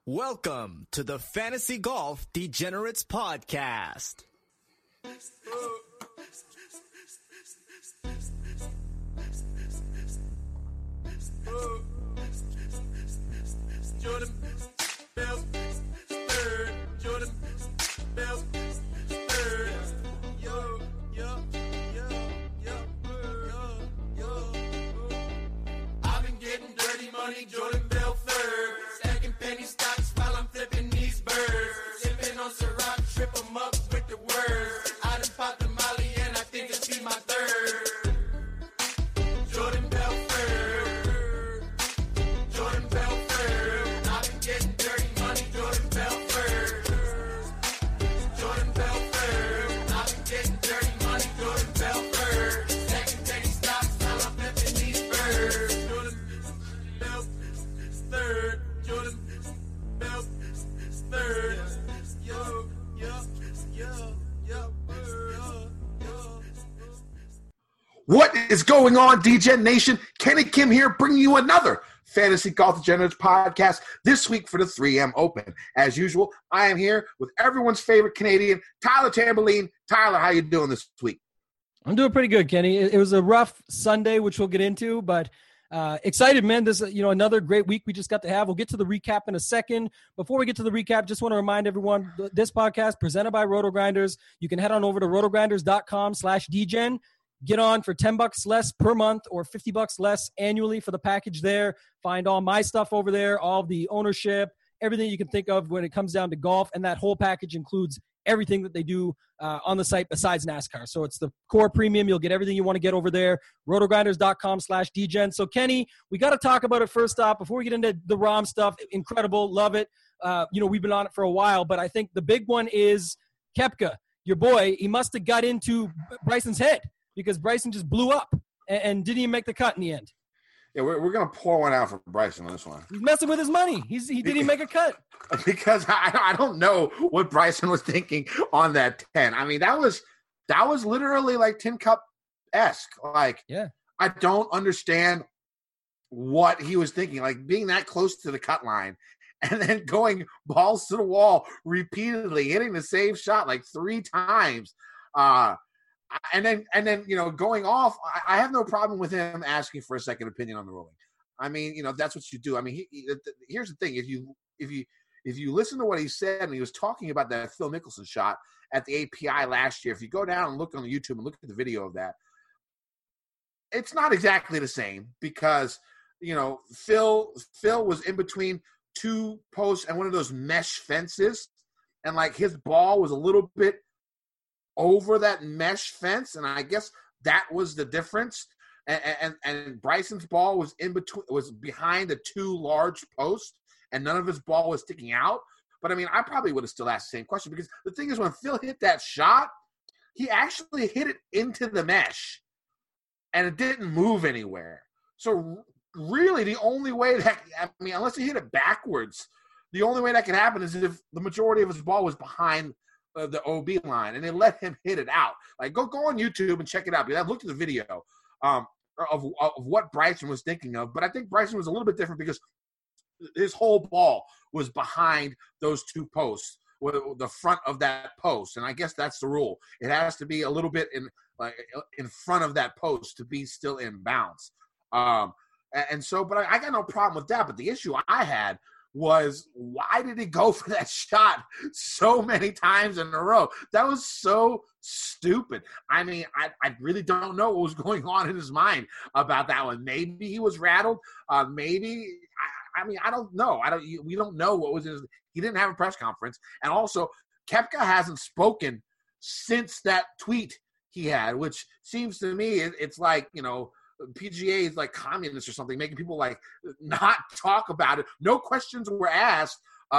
Welcome to the Fantasy Golf Degenerates Podcast. Jordan Bell, third. Jordan Bell, third. Yo. I've been getting dirty money, Jordan Bell, third. Stacking penny stocks while I'm flipping these birds. Sipping on Ciroc, trip 'em up with the words. I done popped the Molly and I think it's be my third. Jordan Bell, third. Jordan Bell, third. I've been getting dirty money, Jordan Bell, third. Jordan Bell, third. I've been getting dirty money, Jordan Bell, third. Stacking penny stocks while I'm flipping these birds. Jordan Bell, third. Jordan Bell, third. Yo. What is going on, DGen Nation? Kenny Kim here, bringing you another Fantasy Golf Degenerates podcast this week for the 3M Open. As usual, I am here with everyone's favorite Canadian, Tyler Tamboline. Tyler, how you doing this week? I'm doing pretty good, Kenny. It was a rough Sunday, which we'll get into, but excited, man. This is another great week we just got to have. We'll get to the recap in a second. Before we get to the recap, just want to remind everyone, this podcast presented by RotoGrinders. You can head on over to rotogrinders.com/dgen. Get on for $10 less per month or $50 less annually for the package there. Find all my stuff over there, all the ownership, everything you can think of when it comes down to golf. And that whole package includes everything that they do on the site besides NASCAR. So it's the core premium. You'll get everything you want to get over there. Rotogrinders.com/dgen. So Kenny, we got to talk about it first off before we get into the ROM stuff. Incredible. Love it. We've been on it for a while, but I think the big one is Koepka, your boy. He must have got into Bryson's head, because Bryson just blew up and didn't even make the cut in the end. Yeah, we're going to pour one out for Bryson on this one. He's messing with his money. He didn't even make a cut. Because I don't know what Bryson was thinking on that 10. I mean, that was literally like Tin Cup-esque. Like, yeah. I don't understand what he was thinking. Like, being that close to the cut line and then going balls to the wall repeatedly, hitting the same shot like 3 times. And then going off, I have no problem with him asking for a second opinion on the ruling. I mean, that's what you do. I mean, here's the thing: if you listen to what he said, and he was talking about that Phil Mickelson shot at the API last year. If you go down and look on the YouTube and look at the video of that, it's not exactly the same, because Phil was in between 2 posts and one of those mesh fences, and like his ball was a little bit over that mesh fence, and I guess that was the difference. And Bryson's ball was behind the 2 large posts, and none of his ball was sticking out. But I mean, I probably would have still asked the same question, because the thing is, when Phil hit that shot, he actually hit it into the mesh, and it didn't move anywhere. So really, the only way unless he hit it backwards, the only way that could happen is if the majority of his ball was behind the OB line, and they let him hit it out. Like, go on YouTube and check it out, because I've looked at the video of what Bryson was thinking of. But I think Bryson was a little bit different, because his whole ball was behind those 2 posts, the front of that post. And I guess that's the rule. It has to be a little bit in front of that post to be still in bounds. But I got no problem with that. But the issue I had was, why did he go for that shot so many times in a row? That was so stupid. I mean, I really don't know what was going on in his mind about that one. Maybe he was rattled. Maybe I don't know. We don't know what was he didn't have a press conference. And also, Koepka hasn't spoken since that tweet he had, which seems to me it's like, PGA is like communist or something, making people like not talk about it. No questions were asked,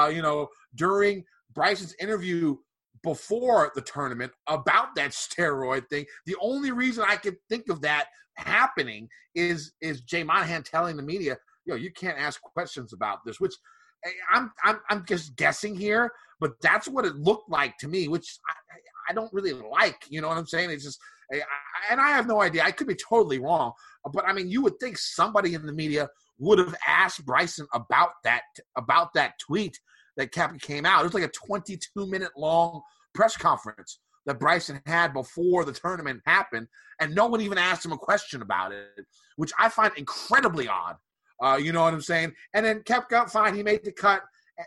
during Bryson's interview before the tournament about that steroid thing. The only reason I could think of that happening is Jay Monahan telling the media, you can't ask questions about this, which I'm just guessing here, but that's what it looked like to me, which I don't really like. You know what I'm saying? It's just, and I have no idea. I could be totally wrong, but I mean, you would think somebody in the media would have asked Bryson about that tweet. that Koepka came out. It was like a 22-minute long press conference that Bryson had before the tournament happened, and no one even asked him a question about it, which I find incredibly odd. You know what I'm saying? And then Koepka, fine, he made the cut.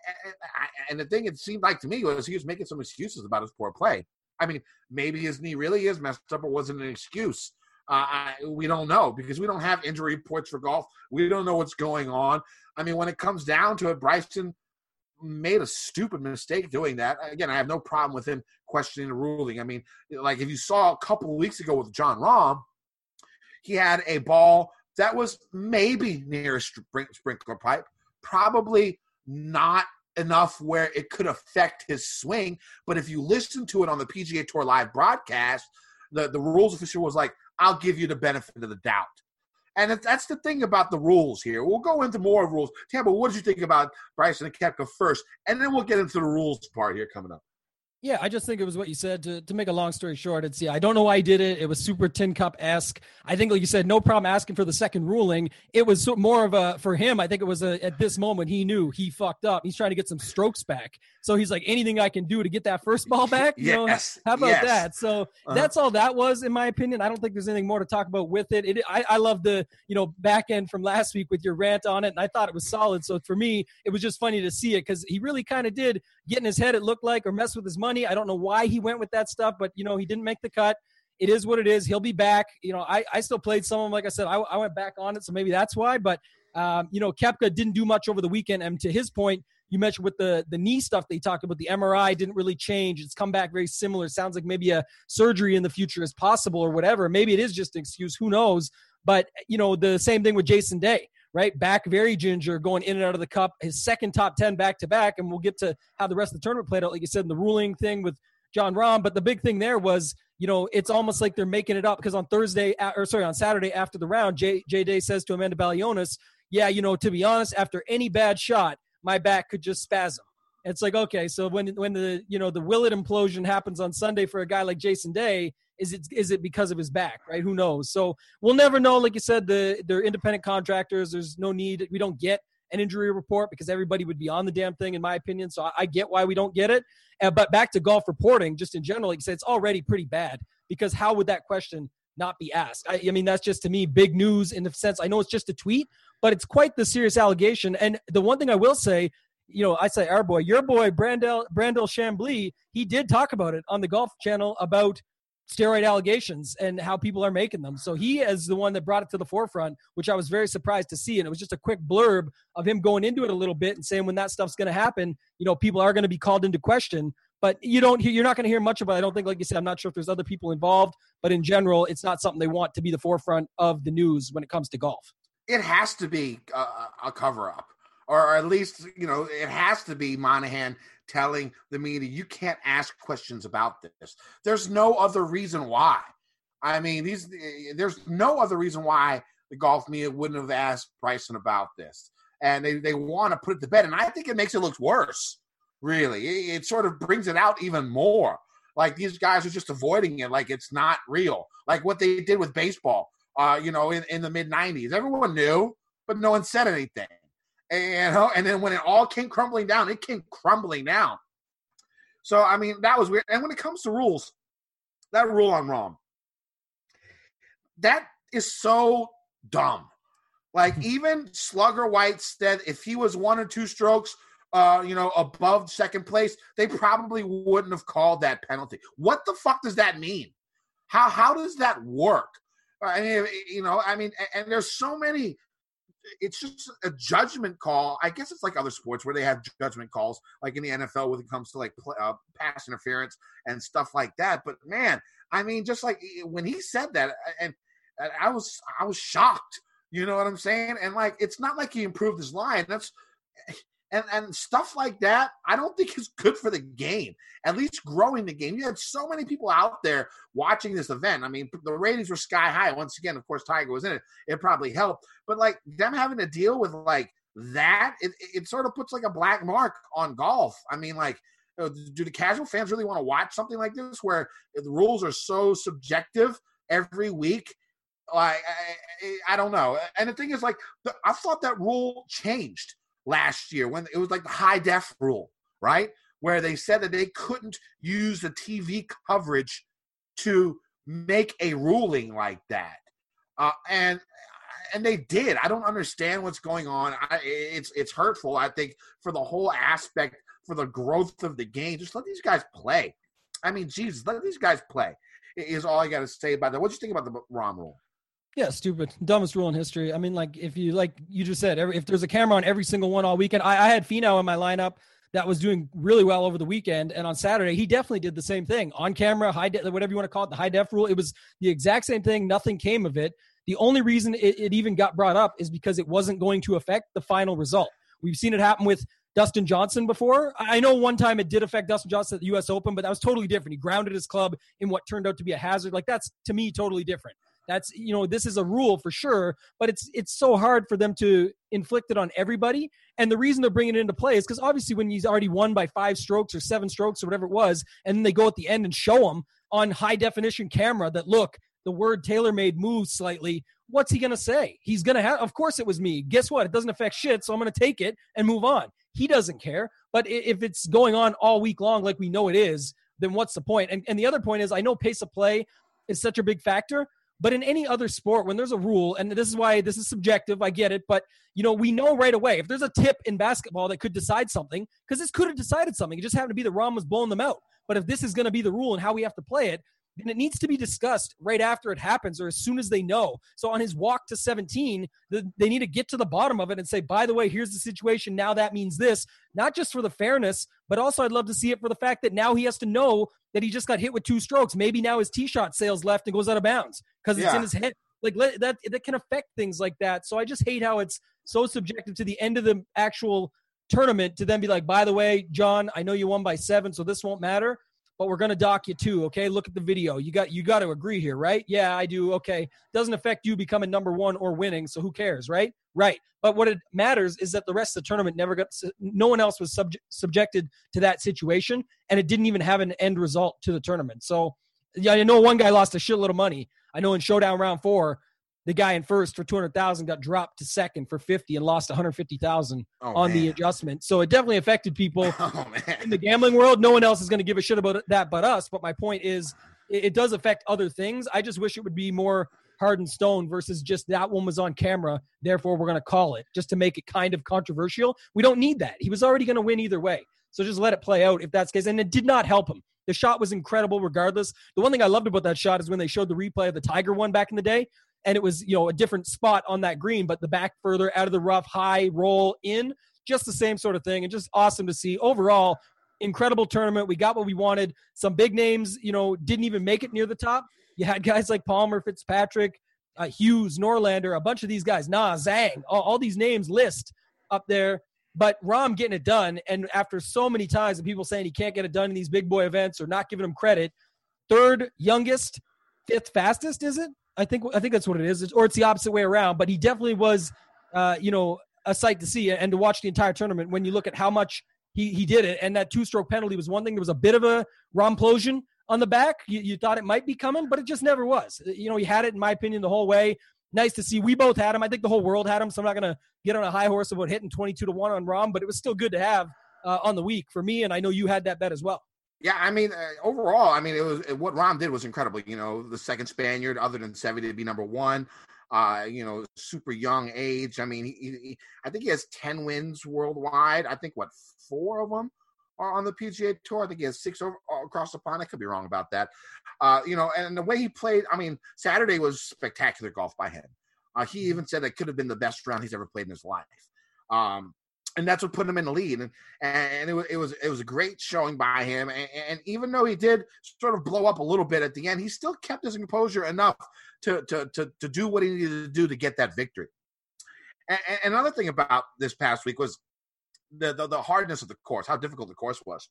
And the thing it seemed like to me was he was making some excuses about his poor play. I mean, maybe his knee really is messed up or wasn't an excuse. We don't know because we don't have injury reports for golf. We don't know what's going on. I mean, when it comes down to it, Bryson made a stupid mistake doing that. Again, I have no problem with him questioning the ruling. I mean, like if you saw a couple of weeks ago with Jon Rahm, he had a ball that was maybe near a sprinkler pipe, probably not enough where it could affect his swing. But if you listen to it on the PGA Tour live broadcast, the rules official was like, I'll give you the benefit of the doubt. And that's the thing about the rules here. We'll go into more rules. Tampa, what did you think about Bryson and Koepka first? And then we'll get into the rules part here coming up. Yeah, I just think it was what you said. To make a long story short, I don't know why he did it. It was super Tin Cup-esque. I think, like you said, no problem asking for the second ruling. It was more of for him, I think it was at this moment, he knew he fucked up. He's trying to get some strokes back. So he's like, anything I can do to get that first ball back? Yes. How about that? So that's all that was, in my opinion. I don't think there's anything more to talk about with it. I love the, back end from last week with your rant on it, and I thought it was solid. So for me, it was just funny to see it because he really kind of did get in his head, it looked like, or mess with his money. I don't know why he went with that stuff, but, he didn't make the cut. It is what it is. He'll be back. I still played some of them. Like I said, I went back on it, so maybe that's why. But, Koepka didn't do much over the weekend. And to his point, you mentioned with the knee stuff they talked about, the MRI didn't really change. It's come back very similar. It sounds like maybe a surgery in the future is possible or whatever. Maybe it is just an excuse. Who knows? But, the same thing with Jason Day. Right? Back very ginger, going in and out of the cup, his second top 10 back-to-back, and we'll get to how the rest of the tournament played out, like you said, in the ruling thing with Jon Rahm. But the big thing there was, it's almost like they're making it up because on Saturday after the round, Jay Day says to Amanda Balionis, yeah, to be honest, after any bad shot, my back could just spasm. It's like, okay, so when the the Willett implosion happens on Sunday for a guy like Jason Day, is it because of his back, right? Who knows? So we'll never know. Like you said, they're independent contractors. There's no need. We don't get an injury report because everybody would be on the damn thing, in my opinion. So I get why we don't get it. But back to golf reporting, just in general, like you said, it's already pretty bad because how would that question not be asked? I mean, that's just, to me, big news in the sense, I know it's just a tweet, but it's quite the serious allegation. And the one thing I will say, I say our boy, your boy, Brandel Chambly, he did talk about it on the Golf Channel about steroid allegations and how people are making them. So he is the one that brought it to the forefront, which I was very surprised to see. And it was just a quick blurb of him going into it a little bit and saying when that stuff's going to happen, people are going to be called into question. But you're not going to hear much about it. I don't think, like you said, I'm not sure if there's other people involved, but in general, it's not something they want to be the forefront of the news when it comes to golf. It has to be a cover-up. Or at least, it has to be Monahan telling the media, you can't ask questions about this. There's no other reason why. I mean, there's no other reason why the golf media wouldn't have asked Bryson about this. And they want to put it to bed. And I think it makes it look worse, really. It sort of brings it out even more. Like these guys are just avoiding it like it's not real. Like what they did with baseball, in the mid-'90s. Everyone knew, but no one said anything. And then when it all came crumbling down, it came crumbling down. So, I mean, that was weird. And when it comes to rules, that rule on Rahm, that is so dumb. Like, even Slugger White said if he was 1 or 2 strokes, above second place, they probably wouldn't have called that penalty. What the fuck does that mean? How does that work? I mean, and there's so many. It's just a judgment call. I guess it's like other sports where they have judgment calls, like in the NFL when it comes to like pass interference and stuff like that. But man, I mean, just like when he said that, and I was shocked. You know what I'm saying? And like, it's not like he improved his line. And stuff like that, I don't think is good for the game, at least growing the game. You had so many people out there watching this event. I mean, the ratings were sky high. Once again, of course, Tiger was in it. It probably helped. But, like, them having to deal with, like, that, it sort of puts, like, a black mark on golf. I mean, like, do the casual fans really want to watch something like this where the rules are so subjective every week? Like, I don't know. And the thing is, like, I thought that rule changed last year when it was like the high def rule. right? Where they said that they couldn't use the TV coverage to make a ruling like that. And they did. I don't understand what's going on. It's hurtful, I think, for the whole aspect, for the growth of the game. Just let these guys play. I mean, Jesus, let these guys play is all I got to say about that. What do you think about the ROM rule? Yeah, stupid. Dumbest rule in history. I mean, if you just said, if there's a camera on every single one all weekend, I had Finau in my lineup that was doing really well over the weekend. And on Saturday, he definitely did the same thing. On camera, whatever you want to call it, the high def rule, it was the exact same thing. Nothing came of it. The only reason it even got brought up is because it wasn't going to affect the final result. We've seen it happen with Dustin Johnson before. I know one time it did affect Dustin Johnson at the U.S. Open, but that was totally different. He grounded his club in what turned out to be a hazard. Like, that's, to me, totally different. That's, this is a rule for sure, but it's so hard for them to inflict it on everybody. And the reason they're bringing it into play is because obviously when he's already won by 5 strokes or 7 strokes or whatever it was, and then they go at the end and show him on high definition camera that, look, the word TaylorMade moves slightly. What's he going to say? He's going to have, of course it was me. Guess what? It doesn't affect shit, so I'm going to take it and move on. He doesn't care. But if it's going on all week long like we know it is, then what's the point? And the other point is, I know pace of play is such a big factor, but in any other sport, when there's a rule, and this is why this is subjective, I get it, but we know right away if there's a tip in basketball that could decide something, because this could have decided something. It just happened to be that Rahm was blowing them out. But if this is going to be the rule and how we have to play it, then it needs to be discussed right after it happens or as soon as they know. So on his walk to 17, they need to get to the bottom of it and say, by the way, here's the situation. Now that means this, not just for the fairness, but also I'd love to see it for the fact that now he has to know that he just got hit with 2 strokes. Maybe now his tee shot sails left and goes out of bounds because it's in his head. Like that can affect things like that. So I just hate how it's so subjective to the end of the actual tournament to then be like, by the way, John, I know you won by 7, so this won't matter. But we're going to dock you too, okay? Look at the video. You got to agree here, right? Yeah, I do. Okay. Doesn't affect you becoming number 1 or winning, so who cares, right? Right. But what it matters is that the rest of the tournament no one else was subjected to that situation, and it didn't even have an end result to the tournament. So, yeah, I know one guy lost a shitload of money. I know in Showdown Round 4, the guy in first for $200,000 got dropped to second for $50 and lost $150,000 on the adjustment. So it definitely affected people in the gambling world. No one else is going to give a shit about that but us. But my point is, it does affect other things. I just wish it would be more hard and stone versus just that one was on camera, therefore we're going to call it, just to make it kind of controversial. We don't need that. He was already going to win either way. So just let it play out if that's the case. And it did not help him. The shot was incredible regardless. The one thing I loved about that shot is when they showed the replay of the Tiger one back in the day. And it was, a different spot on that green, but the back further out of the rough, high roll in, just the same sort of thing. And just awesome to see. Overall, incredible tournament. We got what we wanted. Some big names, didn't even make it near the top. You had guys like Palmer, Fitzpatrick, Hughes, Norlander, a bunch of these guys, Zhang, all these names list up there. But Rahm getting it done. And after so many times of people saying he can't get it done in these big boy events or not giving him credit, 3rd youngest, 5th fastest, is it? I think that's what it is, or it's the opposite way around. But he definitely was, a sight to see and to watch the entire tournament when you look at how much he did it. And that 2-stroke penalty was one thing. There was a bit of a Romplosion on the back. You thought it might be coming, but it just never was. He had it, in my opinion, the whole way. Nice to see. We both had him. I think the whole world had him, so I'm not going to get on a high horse about hitting 22-1 on Rahm, but it was still good to have on the week for me, and I know you had that bet as well. Yeah, I mean, overall, it was what Rahm did was incredible. The second Spaniard, other than Seve, to be number 1. Super young age. I mean, I think he has 10 wins worldwide. I think 4 of them are on the PGA Tour. I think he has 6 across the pond. I could be wrong about that. And the way he played. I mean, Saturday was spectacular golf by him. He even said it could have been the best round he's ever played in his life. And that's what put him in the lead. And it was a great showing by him. And even though he did sort of blow up a little bit at the end, he still kept his composure enough to do what he needed to do to get that victory. And another thing about this past week was the hardness of the course, how difficult the course was.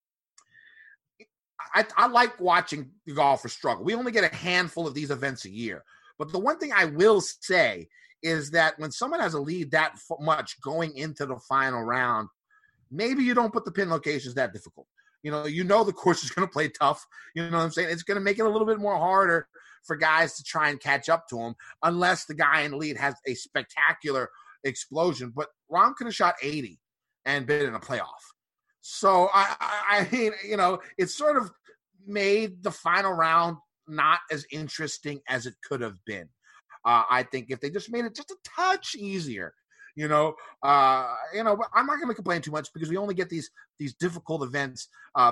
I like watching the golfers struggle. We only get a handful of these events a year. But the one thing I will say is that when someone has a lead that much going into the final round, maybe you don't put the pin locations that difficult. The course is going to play tough. You know what I'm saying? It's going to make it a little bit more harder for guys to try and catch up to him unless the guy in the lead has a spectacular explosion. But Rahm could have shot 80 and been in a playoff. So I mean, it's sort of made the final round not as interesting as it could have been. I think if they just made it just a touch easier, but I'm not going to complain too much because we only get these difficult events,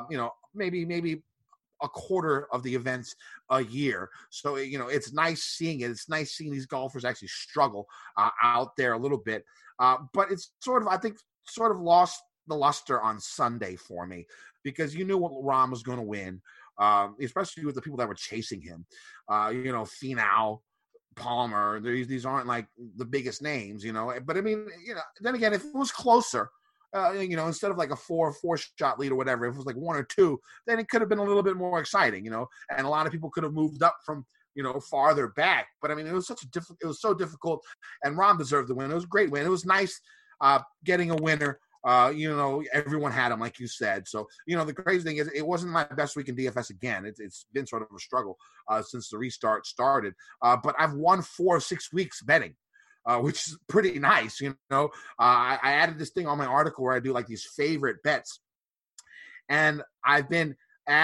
maybe a quarter of the events a year. So, it's nice seeing it. It's nice seeing these golfers actually struggle out there a little bit. But it's I think lost the luster on Sunday for me because you knew what Rahm was going to win, especially with the people that were chasing him. Finau, Palmer, these aren't like the biggest names, but I mean, then again, if it was closer, instead of like a 4 shot lead or whatever, if it was like 1 or 2, then it could have been a little bit more exciting, and a lot of people could have moved up from, farther back. But I mean, it was so difficult, and Rahm deserved the win. It was a great win. It was nice getting a winner. Everyone had him, like you said. So, the crazy thing is it wasn't my best week in DFS again. It's been sort of a struggle since the restart started. But I've won 4 of 6 weeks betting, which is pretty nice. I added this thing on my article where I do like these favorite bets. And I've been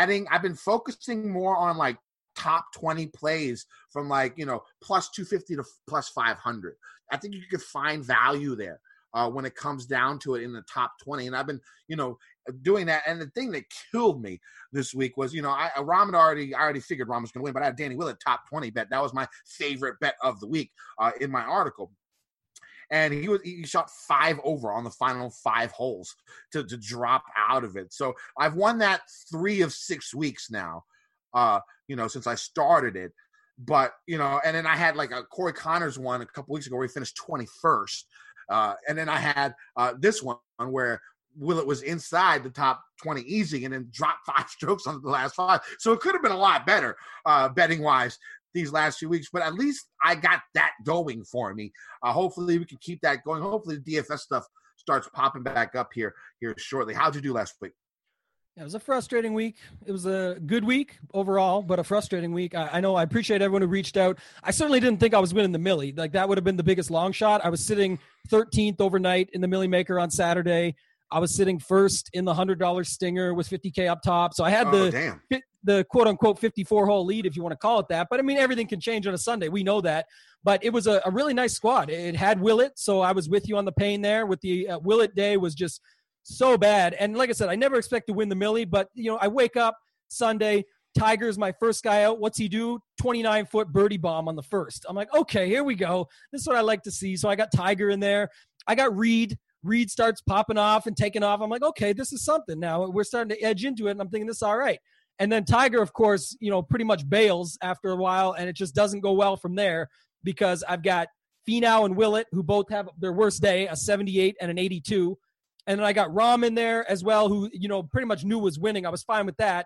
focusing more on like top 20 plays from like, plus 250 to plus 500. I think you could find value there. When it comes down to it in the top 20. And I've been, doing that. And the thing that killed me this week was, I already figured Rahm was going to win, but I had Danny Willett top 20 bet. That was my favorite bet of the week in my article. And he shot 5 over on the final 5 holes to drop out of it. So I've won that 3 of 6 weeks now, since I started it. But, and then I had like a Corey Connors one a couple weeks ago where he finished 21st. And then I had this one where Willett was inside the top 20 easy and then dropped 5 strokes on the last 5. So it could have been a lot better betting-wise these last few weeks. But at least I got that going for me. Hopefully we can keep that going. Hopefully the DFS stuff starts popping back up here shortly. How'd you do last week? It was a frustrating week. It was a good week overall, but a frustrating week. I know I appreciate everyone who reached out. I certainly didn't think I was winning the Millie. Like that would have been the biggest long shot. I was sitting 13th overnight in the Millie Maker on Saturday. I was sitting first in the $100 Stinger with 50K up top. So I had the quote unquote 54 hole lead, if you want to call it that. But I mean, everything can change on a Sunday. We know that. But it was a really nice squad. It had Willett. So I was with you on the pain there with the Willett day was just so bad. And like I said, I never expect to win the Millie, but I wake up Sunday, Tiger's my first guy out. What's he do? 29-foot birdie bomb on the first. I'm like, okay, here we go. This is what I like to see. So I got Tiger in there. I got Reed. Reed starts popping off and taking off. I'm like, okay, this is something now. We're starting to edge into it, and I'm thinking this is all right. And then Tiger, of course, pretty much bails after a while, and it just doesn't go well from there because I've got Finau and Willett, who both have their worst day, a 78 and an 82. And then I got Rahm in there as well, who, pretty much knew was winning. I was fine with that.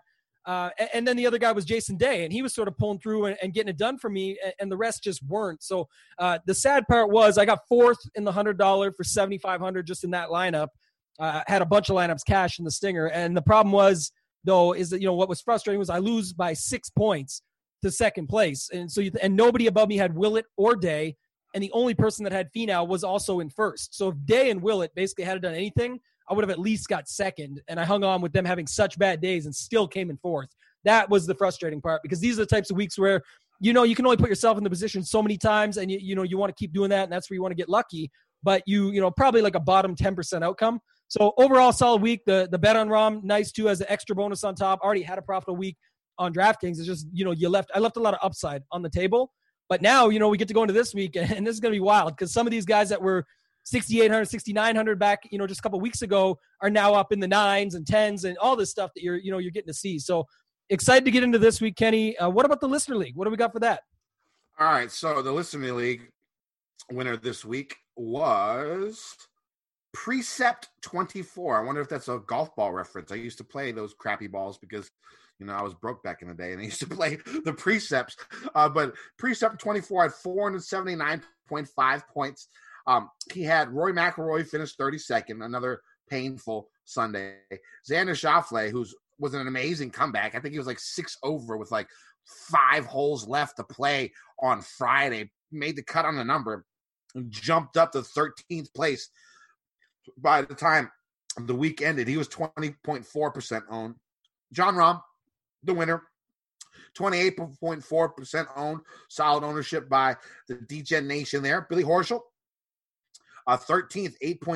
And then the other guy was Jason Day, and he was sort of pulling through and getting it done for me, and the rest just weren't. So the sad part was I got 4th in the $100 for $7,500 just in that lineup. Had a bunch of lineups cash in the Stinger. And the problem was, though, is that, what was frustrating was I lose by 6 points to second place. And so and nobody above me had Willett or Day. And the only person that had Finau was also in first. So if Day and Willett basically hadn't done anything, I would have at least got second. And I hung on with them having such bad days and still came in 4th. That was the frustrating part because these are the types of weeks where, you can only put yourself in the position so many times and, you want to keep doing that. And that's where you want to get lucky. But you probably like a bottom 10% outcome. So overall, solid week. The bet on Rahm, nice too, as an extra bonus on top. Already had a profitable week on DraftKings. It's just, I left a lot of upside on the table. But now, we get to go into this week, and this is going to be wild because some of these guys that were 6,800, 6,900 back, just a couple of weeks ago are now up in the 9s and 10s and all this stuff that you're getting to see. So excited to get into this week, Kenny. What about the Listener League? What do we got for that? All right. So the Listener League winner this week was Precept 24. I wonder if that's a golf ball reference. I used to play those crappy balls because I was broke back in the day and I used to play the Precepts. But Precept 24 had 479.5 points. He had Rory McIlroy finish 32nd, another painful Sunday. Xander Schauffele, who was an amazing comeback. I think he was like 6 over with like 5 holes left to play on Friday. Made the cut on the number and jumped up to 13th place by the time the week ended, he was 20.4% owned. Jon Rahm, the winner, 28.4% owned. Solid ownership by the DGen Nation there. Billy Horschel, 13th,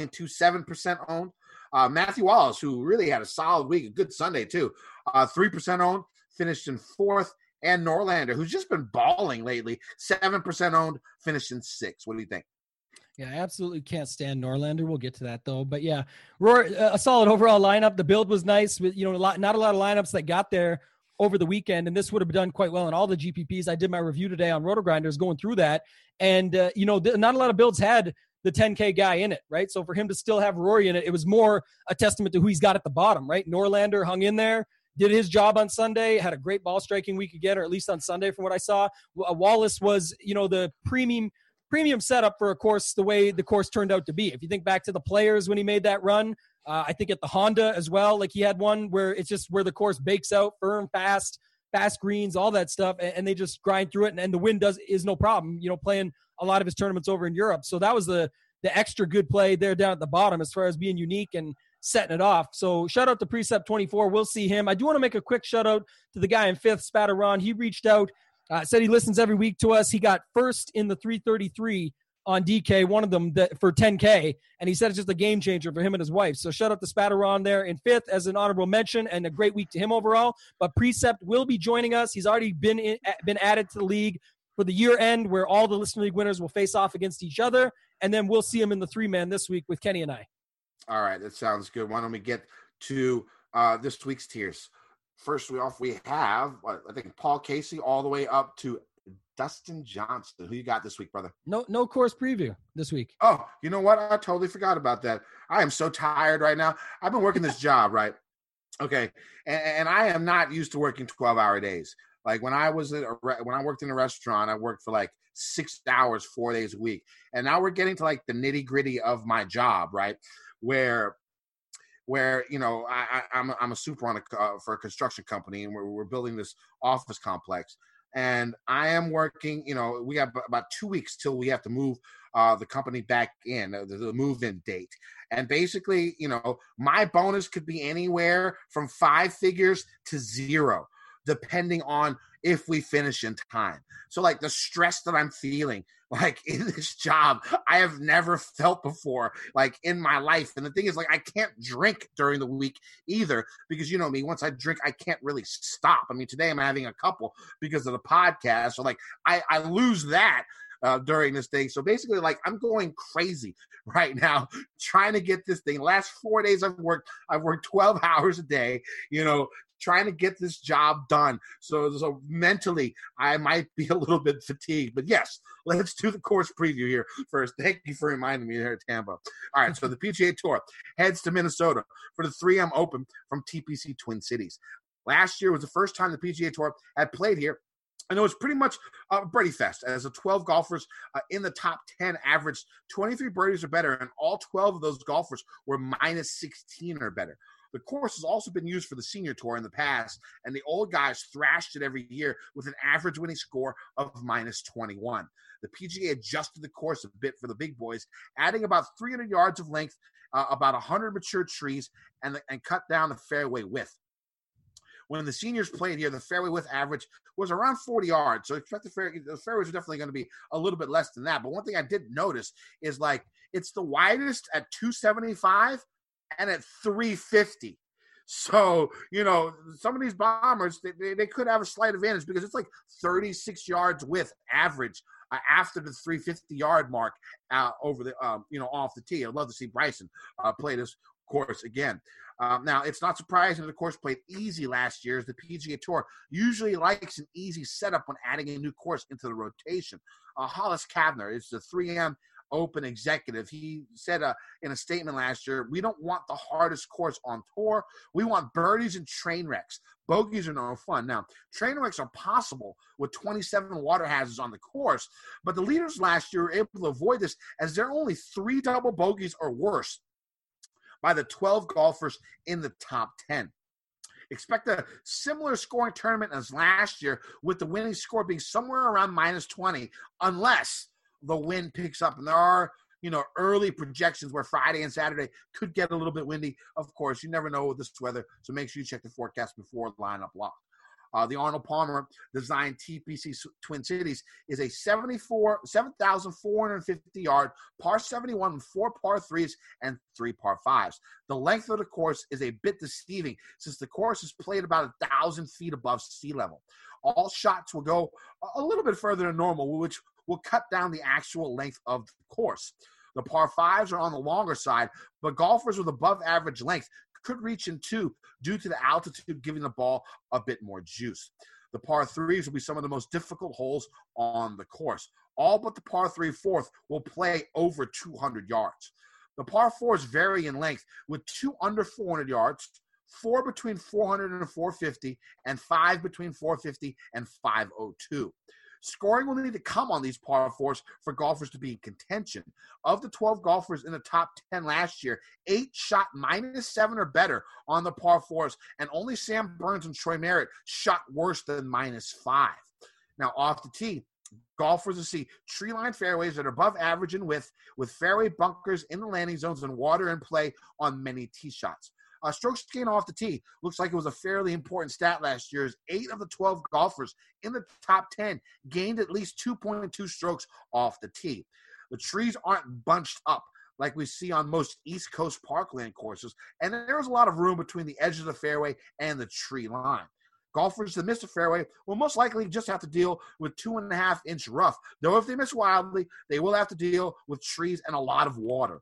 8.27% owned. Matthew Wallace, who really had a solid week, a good Sunday too, 3% owned, finished in 4th. And Norlander, who's just been balling lately, 7% owned, finished in 6th. What do you think? Yeah, I absolutely can't stand Norlander. We'll get to that though. But yeah, Rory, a solid overall lineup. The build was nice with, not a lot of lineups that got there over the weekend. And this would have done quite well in all the GPPs. I did my review today on RotoGrinders going through that. And, not a lot of builds had the 10K guy in it, right? So for him to still have Rory in it, it was more a testament to who he's got at the bottom, right? Norlander hung in there, did his job on Sunday, had a great ball striking week again, or at least on Sunday from what I saw. Wallace was, the premium setup for a course the way the course turned out to be. If you think back to the Players when he made that run, I think at the Honda as well, like he had one where it's just where the course bakes out firm, fast greens, all that stuff, and they just grind through it, and the wind is no problem, playing a lot of his tournaments over in Europe. So that was the extra good play there down at the bottom as far as being unique and setting it off. So shout out to Precept 24. We'll see him. I do want to make a quick shout out to the guy in 5th, Spataron. He reached out, said he listens every week to us. He got first in the 333 on DK, one of them for 10K, and he said it's just a game changer for him and his wife. So shout out to Spataron there in 5th as an honorable mention, and a great week to him overall. But Precept will be joining us. He's already been added to the league for the year end, where all the Listener League winners will face off against each other, and then we'll see him in the 3-man this week with Kenny and I. All right, that sounds good. Why don't we get to this week's tiers? First off, we have, I think, Paul Casey all the way up to Dustin Johnson. Who you got this week, brother? No course preview this week. Oh, you know what? I totally forgot about that. I am so tired right now. I've been working this job, right? Okay, and I am not used to working 12-hour days. Like when I worked in a restaurant, I worked for like 6 hours, 4 days a week, and now we're getting to like the nitty gritty of my job, right? Where I'm a super for a construction company, and we're building this office complex, and I am working. We have about 2 weeks till we have to move the company back in, the move-in date, and basically, my bonus could be anywhere from 5 figures to 0, depending on if we finish in time. So like the stress that I'm feeling, like in this job, I have never felt before, like in my life. And the thing is, like, I can't drink during the week either, because you know me, once I drink, I can't really stop. I mean, today I'm having a couple because of the podcast. So like I lose that during this thing. So basically, like, I'm going crazy right now trying to get this thing. The last 4 days I've worked 12 hours a day, trying to get this job done. So mentally, I might be a little bit fatigued. But yes, let's do the course preview here first. Thank you for reminding me here at Tampa. All right, so the PGA Tour heads to Minnesota for the 3M Open from TPC Twin Cities. Last year was the first time the PGA Tour had played here, and it was pretty much a birdie fest, as the 12 golfers in the top 10 averaged 23 birdies or better, and all 12 of those golfers were minus 16 or better. The course has also been used for the Senior Tour in the past, and the old guys thrashed it every year with an average winning score of minus 21. The PGA adjusted the course a bit for the big boys, adding about 300 yards of length, about 100 mature trees, and cut down the fairway width. When the seniors played here, the fairway width average was around 40 yards. So expect the fairways are definitely going to be a little bit less than that. But one thing I did notice is, like, it's the widest at 275 and at 350. So, some of these bombers, they could have a slight advantage because it's like 36 yards width average after the 350-yard mark over the, off the tee. I'd love to see Bryson play this course again. Now, it's not surprising that the course played easy last year, as the PGA Tour usually likes an easy setup when adding a new course into the rotation. Hollis Kavner is the 3M Open executive. He said in a statement last year, "We don't want the hardest course on tour. We want birdies and train wrecks. Bogeys are no fun." Now, train wrecks are possible with 27 water hazards on the course, but the leaders last year were able to avoid this, as there are only 3 double bogeys or worse by the 12 golfers in the top 10. Expect a similar scoring tournament as last year, with the winning score being somewhere around minus 20, unless the wind picks up. And there are early projections where Friday and Saturday could get a little bit windy. Of course, you never know with this weather, so make sure you check the forecast before the lineup lock. The Arnold Palmer designed TPC Twin Cities is a 7,450-yard par 71 with 4 par 3s and 3 par 5s. The length of the course is a bit deceiving since the course is played about 1,000 feet above sea level. All shots will go a little bit further than normal, which will cut down the actual length of the course. The par 5s are on the longer side, but golfers with above average length could reach in 2 due to the altitude giving the ball a bit more juice. The par 3s will be some of the most difficult holes on the course. All but the par 3 fourth will play over 200 yards. The par 4s vary in length with 2 under 400 yards, 4 between 400 and 450, and 5 between 450 and 502. Scoring will need to come on these par 4s for golfers to be in contention. Of the 12 golfers in the top 10 last year, 8 shot -7 or better on the par 4s, and only Sam Burns and Troy Merritt shot worse than -5. Now, off the tee, golfers will see tree-lined fairways that are above average in width, with fairway bunkers in the landing zones and water in play on many tee shots. Strokes gained off the tee looks like it was a fairly important stat last year, as 8 of the 12 golfers in the top 10 gained at least 2.2 strokes off the tee. The trees aren't bunched up like we see on most East Coast parkland courses, and there's a lot of room between the edge of the fairway and the tree line. Golfers that miss the fairway will most likely just have to deal with 2.5-inch rough, though if they miss wildly, they will have to deal with trees and a lot of water.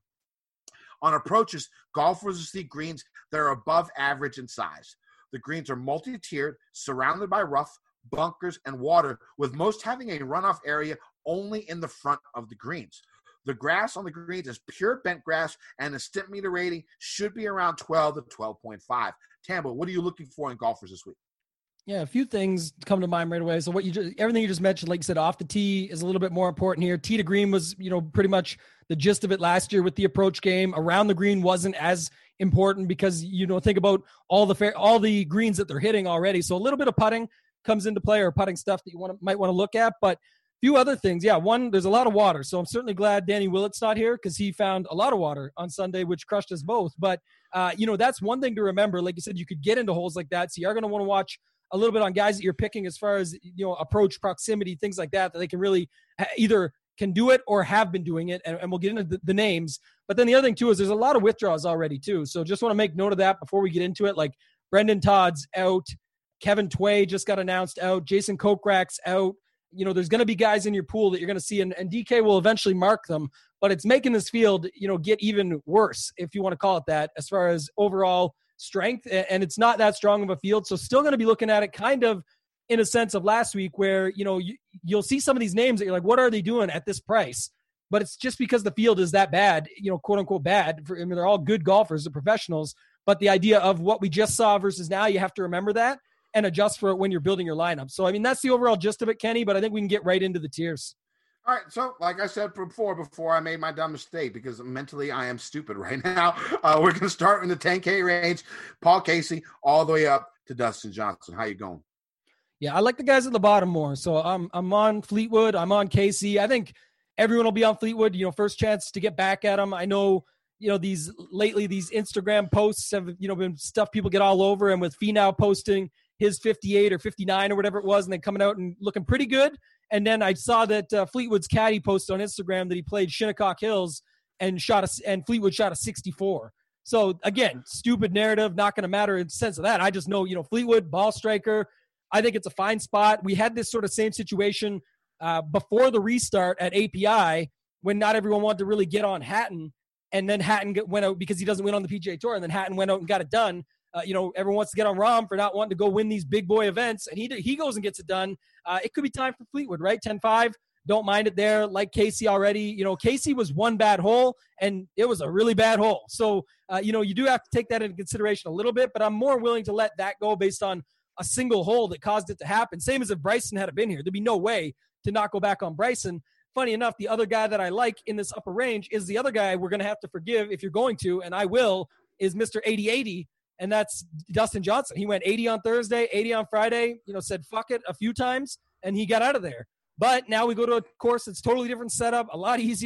On approaches, golfers will see greens that are above average in size. The greens are multi-tiered, surrounded by rough, bunkers, and water, with most having a runoff area only in the front of the greens. The grass on the greens is pure bent grass, and the Stimpmeter rating should be around 12 to 12.5. Tambo, what are you looking for in golfers this week? Yeah, a few things come to mind right away. So everything you just mentioned, like you said, off the tee is a little bit more important here. Tee to green was, pretty much the gist of it last year with the approach game. Around the green wasn't as important because, think about all the greens that they're hitting already. So a little bit of putting comes into play, or putting stuff that you might want to look at. But a few other things. Yeah, one, there's a lot of water. So I'm certainly glad Danny Willett's not here because he found a lot of water on Sunday, which crushed us both. But, that's one thing to remember. Like you said, you could get into holes like that. So you are going to want to watch a little bit on guys that you're picking as far as, approach, proximity, things like that they can really either can do it or have been doing it. And we'll get into the names. But then the other thing too, is there's a lot of withdrawals already too. So just want to make note of that before we get into it. Like Brendan Todd's out. Kevin Tway just got announced out. Jason Kokrak's out. There's going to be guys in your pool that you're going to see, and DK will eventually mark them, but it's making this field, get even worse, if you want to call it that, as far as overall strength, and it's not that strong of a field. So still going to be looking at it kind of in a sense of last week where, you'll see some of these names that you're like, what are they doing at this price? But it's just because the field is that bad, quote unquote bad. They're all good golfers, they're professionals, but the idea of what we just saw versus now, you have to remember that and adjust for it when you're building your lineup. So, that's the overall gist of it, Kenny, but I think we can get right into the tiers. All right, so like I said before I made my dumb mistake, because mentally I am stupid right now, we're going to start in the 10K range. Paul Casey all the way up to Dustin Johnson. How you going? Yeah, I like the guys at the bottom more. So I'm on Fleetwood. I'm on Casey. I think everyone will be on Fleetwood. First chance to get back at him. I know, these Instagram posts have, been stuff people get all over. And with Finau posting his 58 or 59 or whatever it was, and then coming out and looking pretty good. And then I saw that Fleetwood's caddy posted on Instagram that he played Shinnecock Hills and Fleetwood shot a 64. So again, stupid narrative, not going to matter in the sense of that. I just know, Fleetwood, ball striker. I think it's a fine spot. We had this sort of same situation before the restart at API when not everyone wanted to really get on Hatton. And then Hatton went out because he doesn't win on the PGA Tour. And then Hatton went out and got it done. Everyone wants to get on Rahm for not wanting to go win these big boy events. And he goes and gets it done. It could be time for Fleetwood, right? 10-5. Don't mind it there. Like Casey already. Casey was one bad hole, and it was a really bad hole. So, you do have to take that into consideration a little bit. But I'm more willing to let that go based on a single hole that caused it to happen. Same as if Bryson had been here. There'd be no way to not go back on Bryson. Funny enough, the other guy that I like in this upper range is the other guy we're going to have to forgive if you're going to, and I will, is Mr. 80-80, and that's Dustin Johnson. He went 80 on Thursday, 80 on Friday, said fuck it a few times, and he got out of there. But now we go to a course that's totally different setup, a lot easier.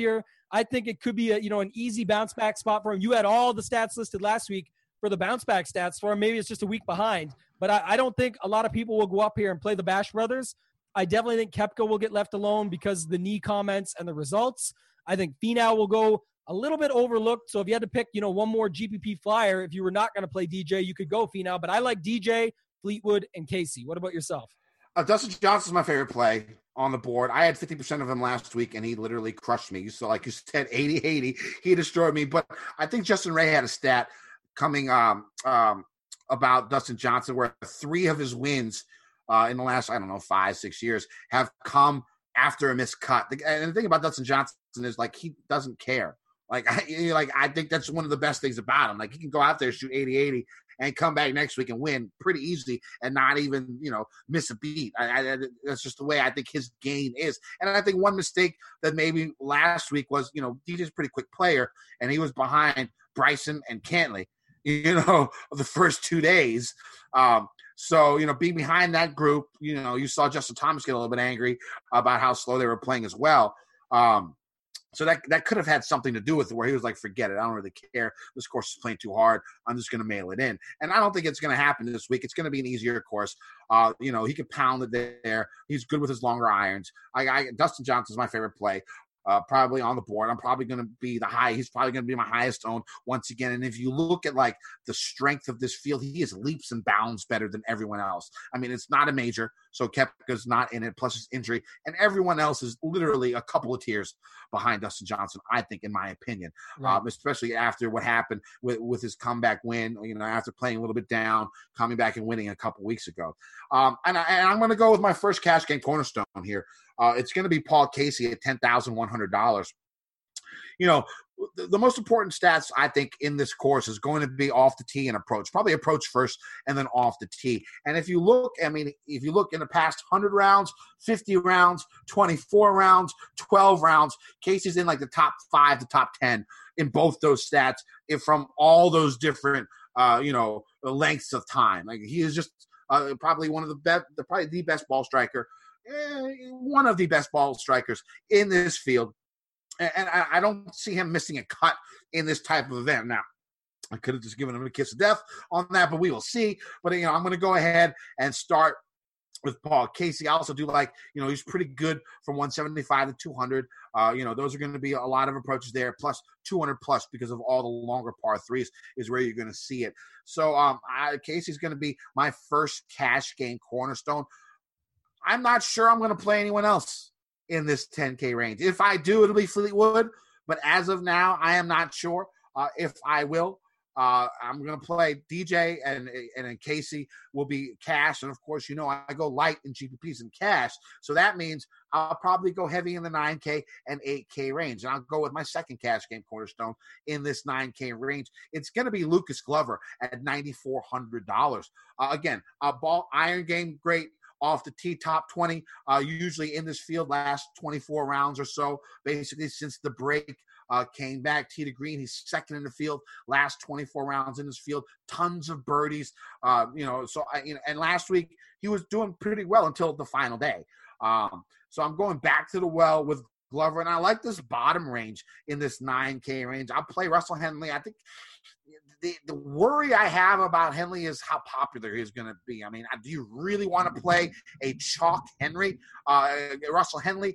I think it could be an easy bounce back spot for him. You had all the stats listed last week for the bounce back stats for him. Maybe it's just a week behind, but I don't think a lot of people will go up here and play the Bash Brothers. I definitely think Koepka will get left alone because of the knee comments and the results. I think Finau will go a little bit overlooked. So if you had to pick, one more GPP flyer, if you were not going to play DJ, you could go Finau. But I like DJ, Fleetwood, and Casey. What about yourself? Dustin Johnson's my favorite play on the board. I had 50% of him last week, and he literally crushed me. So like you said, 80-80, he destroyed me. But I think Justin Ray had a stat coming about Dustin Johnson where 3 of his wins in the last, 5-6 years have come after a missed cut. And the thing about Dustin Johnson is, like, he doesn't care. I think that's one of the best things about him. Like, he can go out there, shoot 80-80, and come back next week and win pretty easily and not even, miss a beat. That's just the way I think his game is. And I think one mistake that maybe last week was, DJ's a pretty quick player, and he was behind Bryson and Cantlay, the first 2 days. So, being behind that group, you saw Justin Thomas get a little bit angry about how slow they were playing as well. So that could have had something to do with it, where he was like, forget it. I don't really care. This course is playing too hard. I'm just going to mail it in. And I don't think it's going to happen this week. It's going to be an easier course. He can pound it there. He's good with his longer irons. Dustin Johnson's my favorite play. Probably on the board. I'm probably going to be he's probably going to be my highest owned once again. And if you look at like the strength of this field, he is leaps and bounds better than everyone else. I mean, it's not a major, so Koepka's not in it, plus his injury, and everyone else is literally a couple of tiers behind Dustin Johnson, I think, in my opinion, right. Especially after what happened with his comeback win, after playing a little bit down, coming back and winning a couple weeks ago. And I'm going to go with my first cash game cornerstone here. It's going to be Paul Casey at $10,100. The most important stats, I think, in this course is going to be off the tee and approach. Probably approach first and then off the tee. And if you look in the past 100 rounds, 50 rounds, 24 rounds, 12 rounds, Casey's in like the top 5 to top 10 in both those stats from all those different, lengths of time. Like, he is just probably one of the best, probably the best ball striker. One of the best ball strikers in this field. And I don't see him missing a cut in this type of event. Now, I could have just given him a kiss of death on that, but we will see. But, I'm going to go ahead and start with Paul Casey. I also do like, he's pretty good from 175 to 200. Those are going to be a lot of approaches there, plus 200 plus because of all the longer par threes is where you're going to see it. So Casey's going to be my first cash game cornerstone. I'm not sure I'm going to play anyone else in this 10K range. If I do, it'll be Fleetwood. But as of now, I am not sure if I will. I'm going to play DJ and Casey will be cash. And, of course, I go light in GPPs and cash. So that means I'll probably go heavy in the 9K and 8K range. And I'll go with my second cash game cornerstone in this 9K range. It's going to be Lucas Glover at $9,400. Again, ball iron game, great. Off the tee, top 20, usually in this field, last 24 rounds or so, basically since the break came back. Tee to green, he's second in the field, last 24 rounds in this field, tons of birdies, and last week he was doing pretty well until the final day. So I'm going back to the well with Glover, and I like this bottom range in this 9K range. I'll play Russell Henley. I think the worry I have about Henley is how popular he's going to be. I mean, do you really want to play a chalk Russell Henley?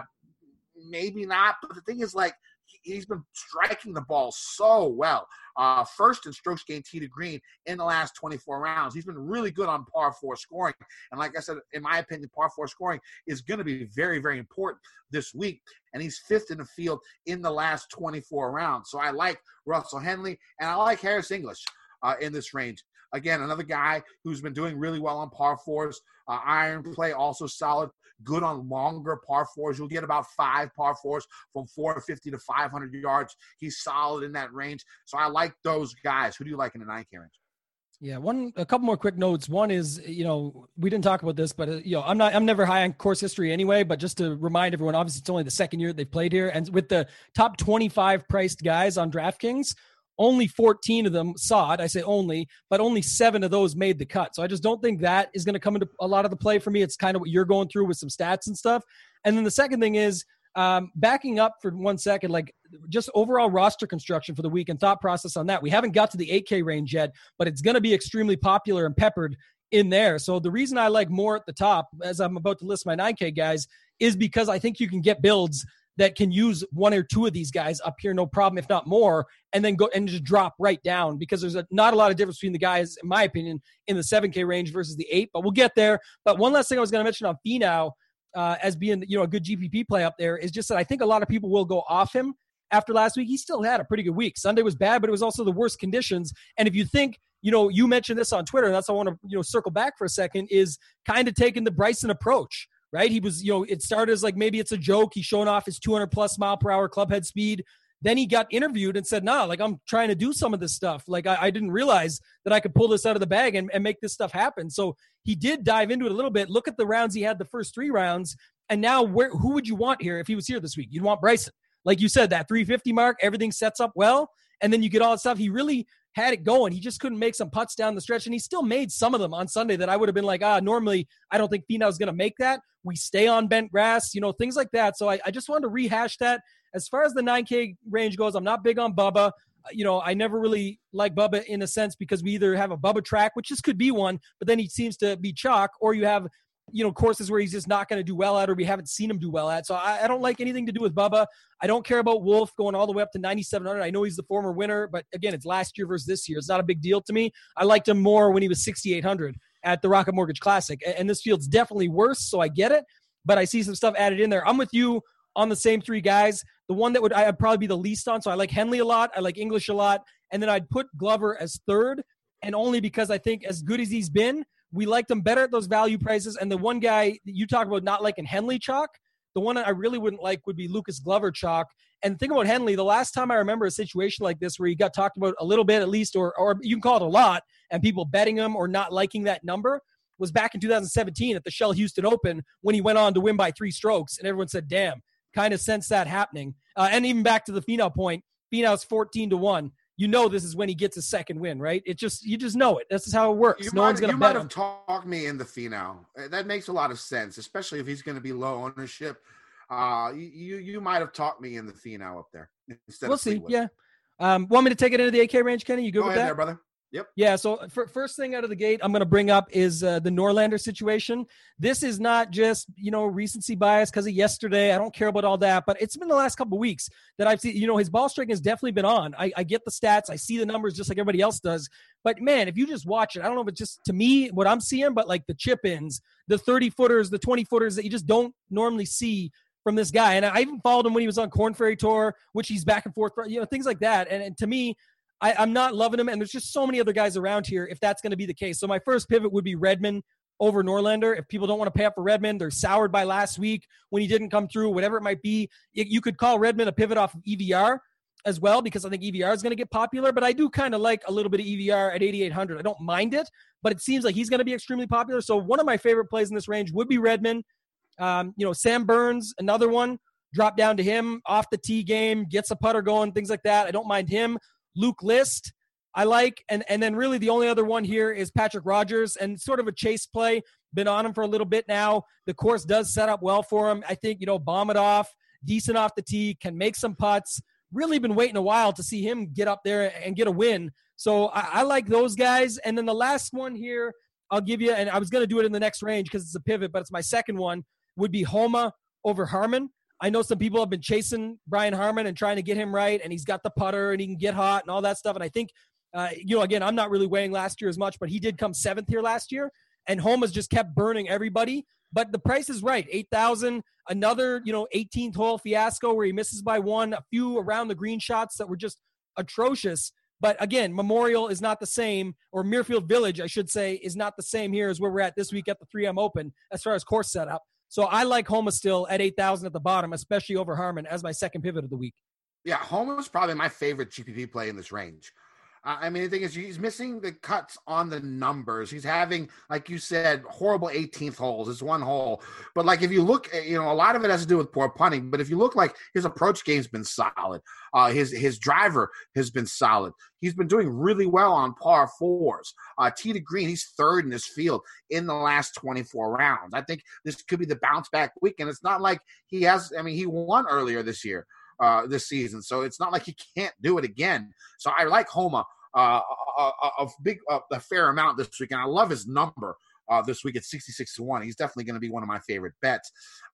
Maybe not. But the thing is, like, he's been striking the ball so well. First in strokes gained tee to green in the last 24 rounds. He's been really good on par 4 scoring. And like I said, in my opinion, par 4 scoring is going to be very, very important this week. And he's 5th in the field in the last 24 rounds. So I like Russell Henley, and I like Harris English in this range. Again, another guy who's been doing really well on par 4s. Iron play also solid. Good on longer par 4s. You'll get about 5 par 4s from 450 to 500 yards. He's solid in that range. So I like those guys. Who do you like in the 9K range? Yeah, a couple more quick notes. One is, we didn't talk about this, but I'm never high on course history anyway, but just to remind everyone, obviously it's only the second year they've played here. And with the top 25 priced guys on DraftKings, only 14 of them saw it. I say only, but only 7 of those made the cut. So I just don't think that is going to come into a lot of the play for me. It's kind of what you're going through with some stats and stuff. And then the second thing is, Backing up for 1 second, like just overall roster construction for the week and thought process on that. We haven't got to the 8K range yet, but it's going to be extremely popular and peppered in there. So the reason I like more at the top, as I'm about to list my 9K guys, is because I think you can get builds that can use one or two of these guys up here, no problem, if not more, and then go and just drop right down, because there's not a lot of difference between the guys, in my opinion, in the 7K range versus the 8, but we'll get there. But one last thing I was going to mention on Finau, as being, a good GPP play up there, is just that I think a lot of people will go off him after last week. He still had a pretty good week. Sunday was bad, but it was also the worst conditions. And if you think, you mentioned this on Twitter, and that's what I want to, circle back for a second, is kind of taking the Bryson approach, right? He was, it started as like, maybe it's a joke. He's showing off his 200 plus mile per hour club head speed. Then he got interviewed and said, nah, like I'm trying to do some of this stuff. Like I didn't realize that I could pull this out of the bag and make this stuff happen. So he did dive into it a little bit. Look at the rounds he had the first 3 rounds. And now who would you want here if he was here this week? You'd want Bryson. Like you said, that 350 mark, everything sets up well. And then you get all that stuff. He really had it going. He just couldn't make some putts down the stretch. And he still made some of them on Sunday that I would have been like, normally I don't think Finau's going to make that. We stay on bent grass, things like that. So I just wanted to rehash that. As far as the 9K range goes, I'm not big on Bubba. I never really like Bubba in a sense, because we either have a Bubba track, which this could be one, but then he seems to be chalk, or you have courses where he's just not going to do well at, or we haven't seen him do well at. So I don't like anything to do with Bubba. I don't care about Wolf going all the way up to 9,700. I know he's the former winner, but again, it's last year versus this year. It's not a big deal to me. I liked him more when he was 6,800 at the Rocket Mortgage Classic. And this field's definitely worse, so I get it, but I see some stuff added in there. I'm with you on the same 3 guys. The one that I'd probably be the least on, so I like Henley a lot, I like English a lot, and then I'd put Glover as 3rd, and only because I think as good as he's been, we liked him better at those value prices. And the one guy that you talk about not liking Henley chalk, the one I really wouldn't like would be Lucas Glover chalk. And think about Henley, the last time I remember a situation like this where he got talked about a little bit at least, or you can call it a lot, and people betting him or not liking that number, was back in 2017 at the Shell Houston Open when he went on to win by 3 strokes. And everyone said, damn, kind of sense that happening. And even back to the Finau point, Finau's 14-1. This is when he gets his second win, right? You just know it. This is how it works. One's going to bet him. You might have talked me into Finau. That makes a lot of sense, especially if he's going to be low ownership. You might have talked me in the Finau up there. We'll see. Yeah. Want me to take it into the AK range, Kenny? You good with that? There, brother. Yep. Yeah, so first thing out of the gate I'm going to bring up is the Norlander situation. This is not just, recency bias because of yesterday. I don't care about all that, but it's been the last couple of weeks that I've seen, his ball striking has definitely been on. I get the stats. I see the numbers just like everybody else does. But, man, if you just watch it, I don't know if it's just, to me, what I'm seeing, but like the chip-ins, the 30-footers, the 20-footers that you just don't normally see from this guy. And I even followed him when he was on Korn Ferry Tour, which he's back and forth, things like that. And to me, I'm not loving him, and there's just so many other guys around here if that's going to be the case. So my first pivot would be Redman over Norlander. If people don't want to pay up for Redman, they're soured by last week when he didn't come through, whatever it might be. You could call Redman a pivot off of EVR as well, because I think EVR is going to get popular, but I do kind of like a little bit of EVR at 8,800. I don't mind it, but it seems like he's going to be extremely popular. So one of my favorite plays in this range would be Redman. Sam Burns, another one, drop down to him off the tee game, gets a putter going, things like that. I don't mind him. Luke List, I like. And then really the only other one here is Patrick Rogers, and sort of a chase play. Been on him for a little bit now. The course does set up well for him. I think, bomb it off, decent off the tee, can make some putts. Really been waiting a while to see him get up there and get a win. So I like those guys. And then the last one here I'll give you, and I was going to do it in the next range because it's a pivot, but it's my second one, would be Homa over Harman. I know some people have been chasing Brian Harman and trying to get him right, and he's got the putter and he can get hot and all that stuff. And I think, again, I'm not really weighing last year as much, but he did come 7th here last year, and Homa's just kept burning everybody. But the price is right, 8,000. Another, 18th hole fiasco where he misses by 1. A few around the green shots that were just atrocious. But again, Memorial is not the same, or Muirfield Village, I should say, is not the same here as where we're at this week at the 3M Open as far as course setup. So I like Homa still at 8,000 at the bottom, especially over Harman as my second pivot of the week. Yeah, Homa is probably my favorite GPP play in this range. I mean, the thing is, he's missing the cuts on the numbers. He's having, like you said, horrible 18th holes. It's one hole. But, like, if you look, a lot of it has to do with poor putting. But if you look, like, his approach game's been solid. His driver has been solid. He's been doing really well on par fours. Tee to green, he's third in this field in the last 24 rounds. I think this could be the bounce back week. And it's not like he won earlier this year. This season, so it's not like he can't do it again. So I like Homa a fair amount this week, and I love his number this week at 66-1. He's definitely going to be one of my favorite bets.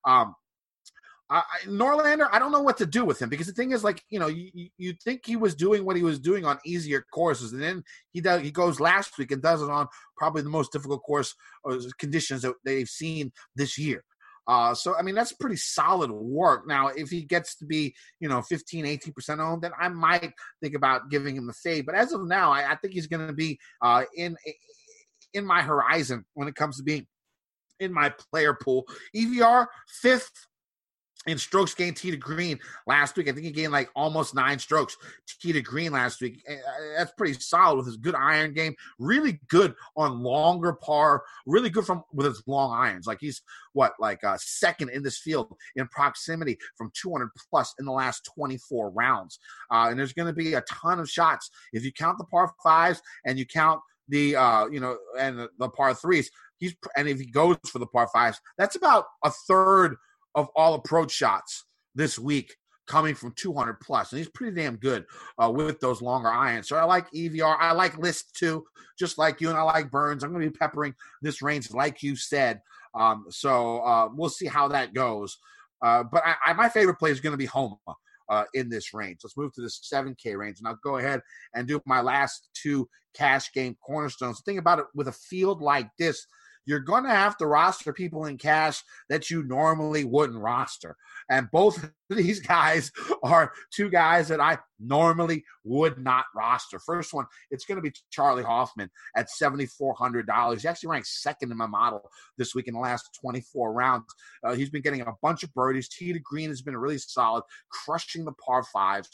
Norlander, I don't know what to do with him because the thing is, like, you think he was doing what he was doing on easier courses, and then he goes last week and does it on probably the most difficult course or conditions that they've seen this year. So, I mean, that's pretty solid work. Now, if he gets to be, 15, 18% owned, then I might think about giving him the fade. But as of now, I think he's going to be in my horizon when it comes to being in my player pool. EVR, 5th in strokes gained tee to green last week. I think he gained like almost 9 strokes tee to green last week. That's pretty solid with his good iron game. Really good on longer par. Really good with his long irons. Like he's second in this field in proximity from 200 plus in the last 24 rounds. And there's going to be a ton of shots if you count the par 5s and you count the and the par 3s. And if he goes for the par 5s, that's about a third of all approach shots this week coming from 200 plus. And he's pretty damn good with those longer irons. So I like EVR. I like List too, just like you, and I like Burns. I'm going to be peppering this range like you said. So we'll see how that goes. But my favorite play is going to be Homa in this range. Let's move to the 7K range, and I'll go ahead and do my last 2 cash game cornerstones. Think about it with a field like this. You're going to have to roster people in cash that you normally wouldn't roster. And both of these guys are 2 guys that I normally would not roster. First one, it's going to be Charlie Hoffman at $7,400. He actually ranked 2nd in my model this week in the last 24 rounds. He's been getting a bunch of birdies. Tee to green has been really solid, crushing the par 5s.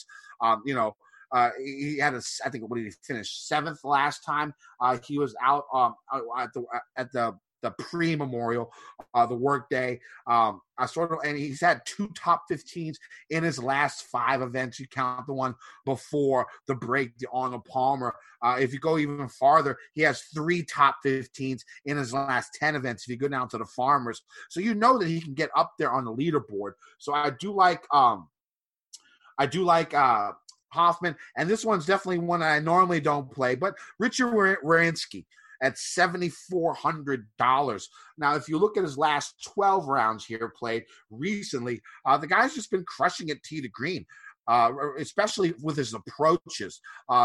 He had what did he finish? 7th last time. He was out at the pre-memorial, the work day. And he's had 2 top 15s in his last 5 events. You count the one before the break, the Arnold Palmer. If you go even farther, he has 3 top 15s in his last 10 events. If you go down to the Farmers, so you know that he can get up there on the leaderboard. So I do like Hoffman, and this one's definitely one that I normally don't play, but Richard Werenski at $7,400. Now, if you look at his last 12 rounds here played recently, the guy's just been crushing it tee to green. Especially with his approaches,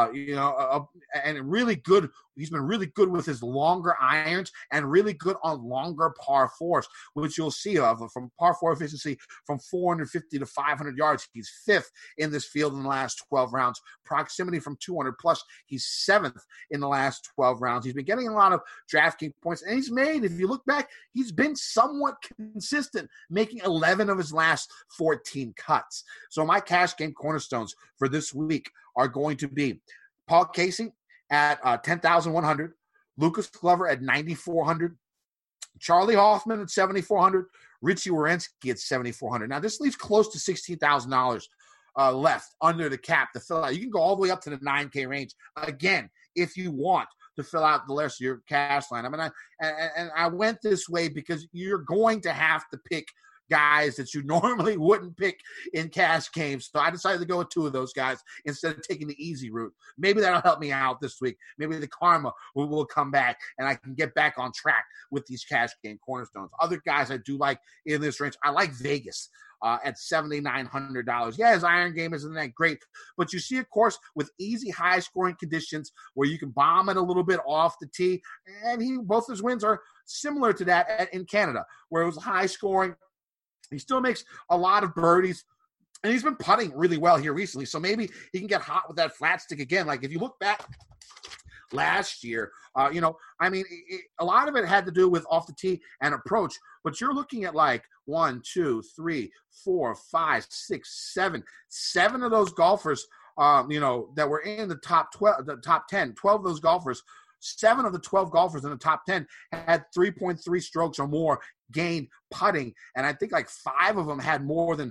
and really good. He's been really good with his longer irons and really good on longer par 4s, which you'll see from par 4 efficiency from 450 to 500 yards. He's 5th in this field in the last 12 rounds. Proximity from 200 plus, he's 7th in the last 12 rounds. He's been getting a lot of DraftKings points, and he's made, if you look back, he's been somewhat consistent, making 11 of his last 14 cuts. So my cash game cornerstones for this week are going to be Paul Casey at 10,100, Lucas Glover at 9,400, Charlie Hoffman at 7,400, Richie Werenski at 7,400. Now this leaves close to $16,000 left under the cap to fill out. You can go all the way up to the 9K range again if you want to fill out the rest of your cash line. I mean, I went this way because you're going to have to pick guys that you normally wouldn't pick in cash games. So I decided to go with 2 of those guys instead of taking the easy route. Maybe that'll help me out this week. Maybe the karma will come back and I can get back on track with these cash game cornerstones. Other guys I do like in this range, I like Vegas at $7,900. Yeah, his iron game isn't that great, but you see a course with easy high-scoring conditions where you can bomb it a little bit off the tee, and both his wins are similar to that in Canada, where it was high-scoring. He still makes a lot of birdies, and he's been putting really well here recently. So maybe he can get hot with that flat stick again. Like if you look back last year, a lot of it had to do with off the tee and approach. But you're looking at like 1, 2, 3, 4, 5, 6, 7 of those golfers that were in the top 12, the top 10, 12 of those golfers, 7 of the 12 golfers in the top 10 had 3.3 strokes or more gained putting. And I think like 5 of them had more than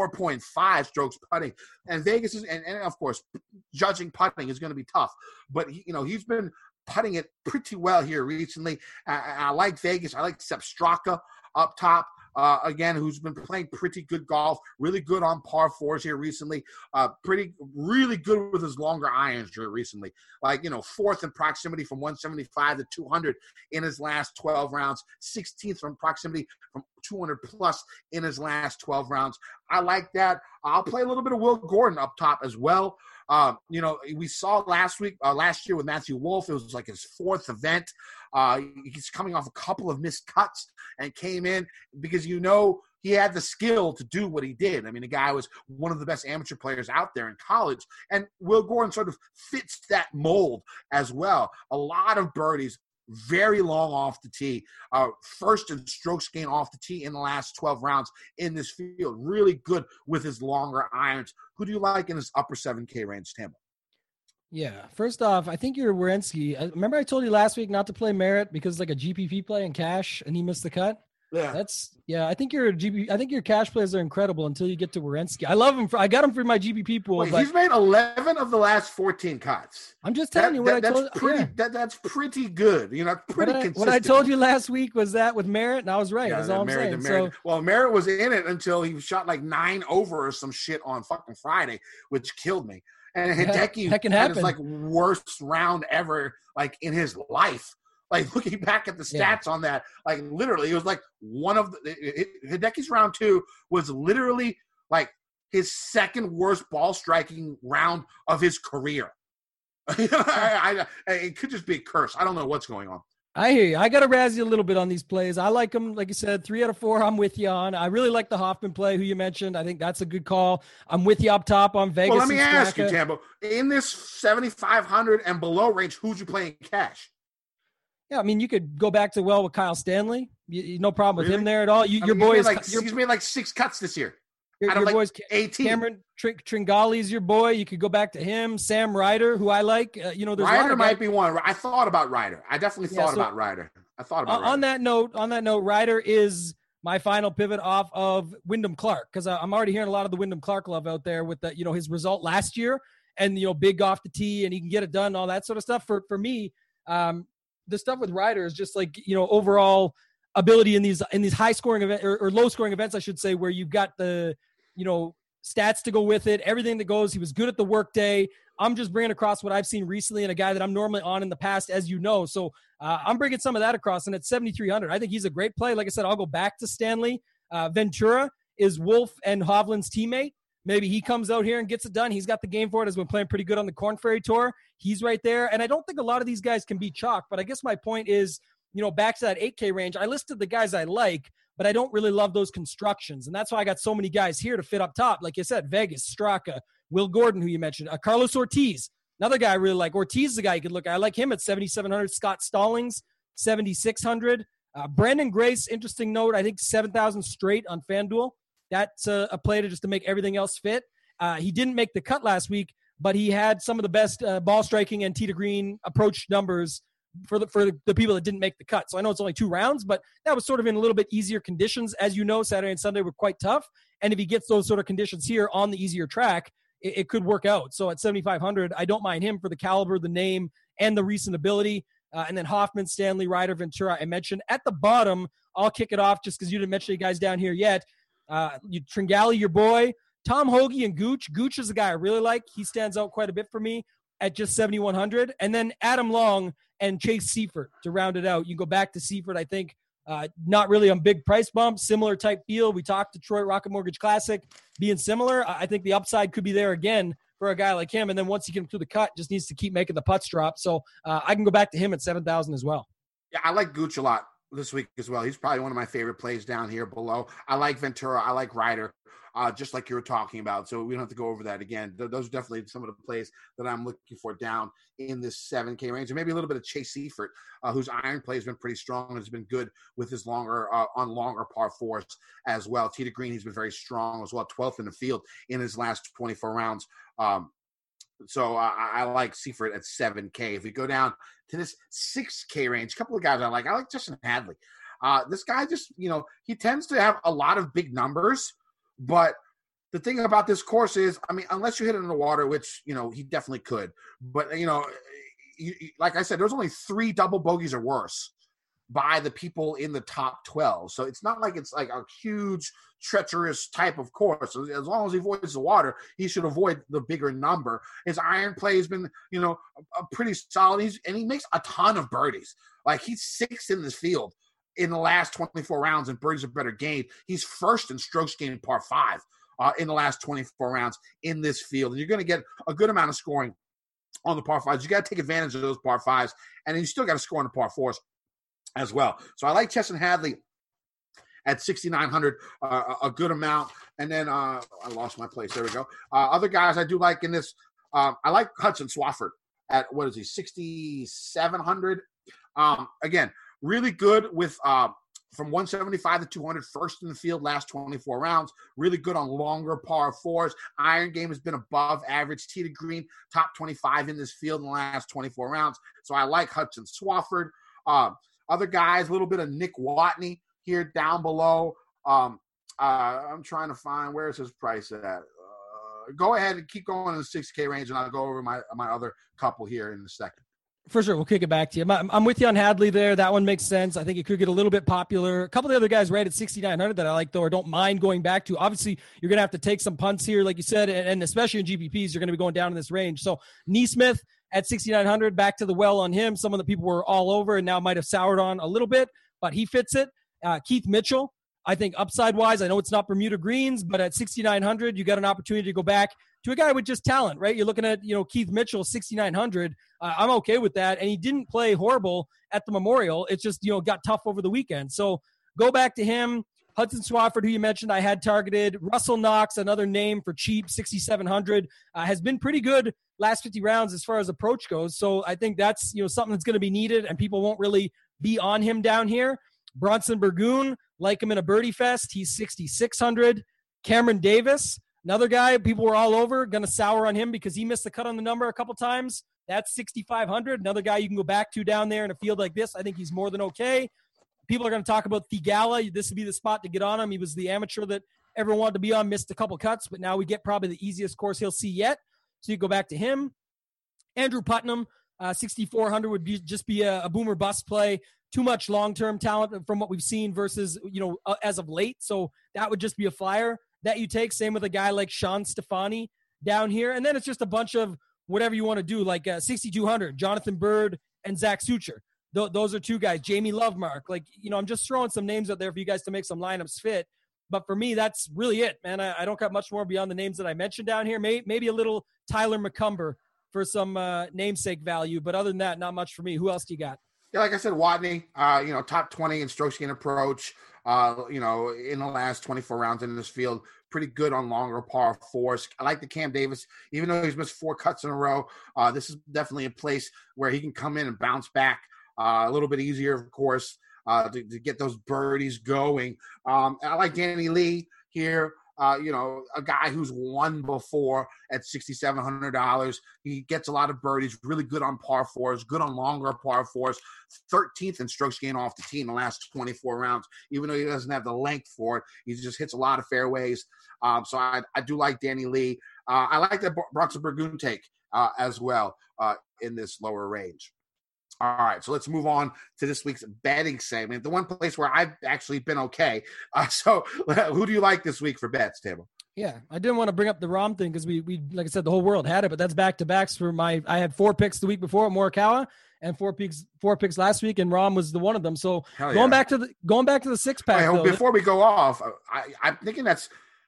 4.5 strokes putting. And Vegas is, and of course, judging putting is going to be tough. But, he's been putting it pretty well here recently. I like Vegas. I like Sepp Straka up top. Again, who's been playing pretty good golf, really good on par fours here recently, really good with his longer irons here recently. Like, 4th in proximity from 175 to 200 in his last 12 rounds, 16th from proximity from 200 plus in his last 12 rounds. I like that. I'll play a little bit of Will Gordon up top as well. We saw last year with Matthew Wolff, it was like his 4th event. He's coming off a couple of missed cuts and came in because he had the skill to do what he did. I mean, the guy was one of the best amateur players out there in college, and Will Gordon sort of fits that mold as well. A lot of birdies, very long off the tee, first in strokes gained off the tee in the last 12 rounds in this field. Really good with his longer irons. Who do you like in his upper 7K range, Tambo? Yeah, first off, I think you're Werenski. Remember I told you last week not to play Merritt because like a GPP play in cash and he missed the cut? Yeah. I think your cash plays are incredible until you get to Werenski. I love him. I got him for my GPP pool. Wait, he's made 11 of the last 14 cuts. I'm just telling you what I told you. That's pretty good. Pretty consistent. What I told you last week was that with Merritt, and I was right. That's all I'm saying. Well, Merritt was in it until he shot like 9 over or some shit on fucking Friday, which killed me. And Hideki had his like worst round ever, like in his life. Like looking back at the stats on that, like literally, it was like Hideki's round 2 was literally like his 2nd worst ball striking round of his career. It could just be a curse. I don't know what's going on. I hear you. I got to razz you a little bit on these plays. I like them. Like you said, 3 out of 4, I'm with you on. I really like the Hoffman play, who you mentioned. I think that's a good call. I'm with you up top on Vegas. Well, let me ask you, Tambo. In this 7,500 and below range, who'd you play in cash? Yeah, I mean, you could go back to with Kyle Stanley. No problem with him there at all. Your boy is he's made like 6 cuts this year. Your boy's 18. Cameron Tringali's your boy. You could go back to him. Sam Ryder, who I like. Ryder might be one. I thought about Ryder. I definitely thought about Ryder. I thought about Ryder. On that note, Ryder is my final pivot off of Wyndham Clark because I'm already hearing a lot of the Wyndham Clark love out there with the his result last year and big off the tee and he can get it done and all that sort of stuff. For me, the stuff with Ryder is just like overall ability in these high scoring event or low scoring events, I should say, where you've got the stats to go with it, everything that goes. He was good at the work day. I'm just bringing across what I've seen recently and a guy that I'm normally on in the past, as you know. So I'm bringing some of that across, and at 7,300, I think he's a great play. Like I said, I'll go back to Stanley. Ventura is Wolff and Hovland's teammate. Maybe he comes out here and gets it done. He's got the game for it. Has been playing pretty good on the Korn Ferry Tour. He's right there. And I don't think a lot of these guys can be chalk, but I guess my point is, back to that 8K range, I listed the guys I like, but I don't really love those constructions. And that's why I got so many guys here to fit up top. Like you said, Vegas, Straka, Will Gordon, who you mentioned, Carlos Ortiz, another guy I really like. Ortiz is the guy you could look at. I like him at 7,700. Scott Stallings, 7,600. Brandon Grace, interesting note, I think 7,000 straight on FanDuel. That's a play to make everything else fit. He didn't make the cut last week, but he had some of the best ball striking and tee to green approach numbers for the people that didn't make the cut. So I know it's only 2 rounds, but that was sort of in a little bit easier conditions. As you know, Saturday and Sunday were quite tough. And if he gets those sort of conditions here on the easier track, it could work out. So at 7,500, I don't mind him for the caliber, the name, and the recent ability. And then Hoffman, Stanley, Ryder, Ventura, I mentioned. At the bottom, I'll kick it off just because you didn't mention you guys down here yet. Tringali, your boy, Tom Hoagie and Gooch. Gooch is a guy I really like. He stands out quite a bit for me at just 7,100. And then Adam Long and Chase Seifert to round it out. You go back to Seifert, I think, not really on big price bumps, similar type deal. We talked Detroit Rocket Mortgage Classic being similar. I think the upside could be there again for a guy like him. And then once you get him through the cut, just needs to keep making the putts drop. So I can go back to him at 7,000 as well. Yeah, I like Gooch a lot this week as well. He's probably one of my favorite plays down here below. I like Ventura. I like Ryder, just like you were talking about. So we don't have to go over that again. Those are definitely some of the plays that I'm looking for down in this 7K range. And maybe a little bit of Chase Seifert, whose iron play has been pretty strong and has been good with his longer par fours as well. Tee to green, he's been very strong as well. 12th in the field in his last 24 rounds. So I like Seifert at 7K. If we go down to this 6K range, a couple of guys I like Justin Hadley. This guy just, he tends to have a lot of big numbers, but the thing about this course is, I mean, unless you hit it in the water, which, he definitely could. But, like I said, there's only 3 double bogeys or worse by the people in the top 12. So it's not like it's like a huge, treacherous type of course. So as long as he avoids the water, he should avoid the bigger number. His iron play has been, a pretty solid. He makes a ton of birdies. Like, he's 6th in this field in the last 24 rounds, and birdies are better gained. He's 1st in strokes gained par 5 in the last 24 rounds in this field. And you're going to get a good amount of scoring on the par 5s. You got to take advantage of those par 5s, and then you still got to score on the par 4s as well. So I like Justin Hadley at 6,900, a good amount. And then I lost my place. There we go. Other guys I do like in this, I like Hudson Swafford at, 6,700. Again, really good with from 175 to 200, 1st in the field last 24 rounds. Really good on longer par 4s. Iron game has been above average. Tee to green, top 25 in this field in the last 24 rounds. So I like Hudson Swafford. Other guys, a little bit of Nick Watney here down below. I'm trying to find, where's his price at? Go ahead and keep going in the 6K range, and I'll go over my other couple here in a second. For sure. We'll kick it back to you. I'm with you on Hadley there. That one makes sense. I think it could get a little bit popular. A couple of the other guys right at 6,900 that I like, though, or don't mind going back to. Obviously, you're going to have to take some punts here, like you said, and especially in GPPs, you're going to be going down in this range. So Neesmith at 6,900, back to the well on him. Someone that people were all over and now might have soured on a little bit, but he fits it. Keith Mitchell, I think upside-wise, I know it's not Bermuda Greens, but at 6,900, you got an opportunity to go back to a guy with just talent, right? You're looking at, Keith Mitchell, 6,900. I'm okay with that. And he didn't play horrible at the Memorial. It's just, got tough over the weekend. So go back to him. Hudson Swafford, who you mentioned, I had targeted. Russell Knox, another name for cheap, 6,700, has been pretty good last 50 rounds as far as approach goes. So I think that's, something that's going to be needed, and people won't really be on him down here. Bronson Burgoon, like him in a birdie fest. He's 6,600. Cameron Davis, another guy people were all over, going to sour on him because he missed the cut on the number a couple times. That's 6,500. Another guy you can go back to down there in a field like this. I think he's more than okay. People are going to talk about Thigala. This would be the spot to get on him. He was the amateur that everyone wanted to be on, missed a couple cuts, but now we get probably the easiest course he'll see yet. So you go back to him. Andrew Putnam, 6,400 would just be a boomer bust play. Too much long-term talent from what we've seen versus, as of late. So that would just be a flyer that you take. Same with a guy like Sean Stefani down here. And then it's just a bunch of whatever you want to do, like 6,200, Jonathan Bird and Zach Sucher. Those are 2 guys. Jamie Lovemark. I'm just throwing some names out there for you guys to make some lineups fit. But for me, that's really it, man. I don't got much more beyond the names that I mentioned down here. Maybe a little Tyler McCumber for some namesake value. But other than that, not much for me. Who else do you got? Yeah, like I said, Watney, top 20 in strokes gained approach, in the last 24 rounds in this field. Pretty good on longer par 4s. I like the Cam Davis, even though he's missed 4 cuts in a row. This is definitely a place where he can come in and bounce back a little bit easier, of course, to get those birdies going. I like Danny Lee here. A guy who's won before at $6,700. He gets a lot of birdies, really good on par 4s, good on longer par 4s, 13th in strokes gained off the tee in the last 24 rounds. Even though he doesn't have the length for it, he just hits a lot of fairways. So I do like Danny Lee. I like that Bronson Burgoon take as well in this lower range. All right, so let's move on to this week's betting segment, the one place where I've actually been okay. So who do you like this week for bets, Table? Yeah, I didn't want to bring up the Rom thing because we like I said, the whole world had it, but that's back-to-backs for I had 4 picks the week before at Morikawa and 4 picks last week, and Rom was the one of them. So going back to the 6-pack. Before we go off, I'm thinking that's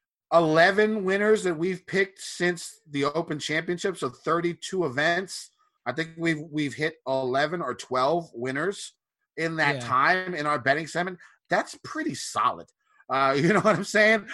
11 winners that we've picked since the Open Championship, so 32 events. I think we've hit 11 or 12 winners in that time in our betting segment. That's pretty solid. You know what I'm saying?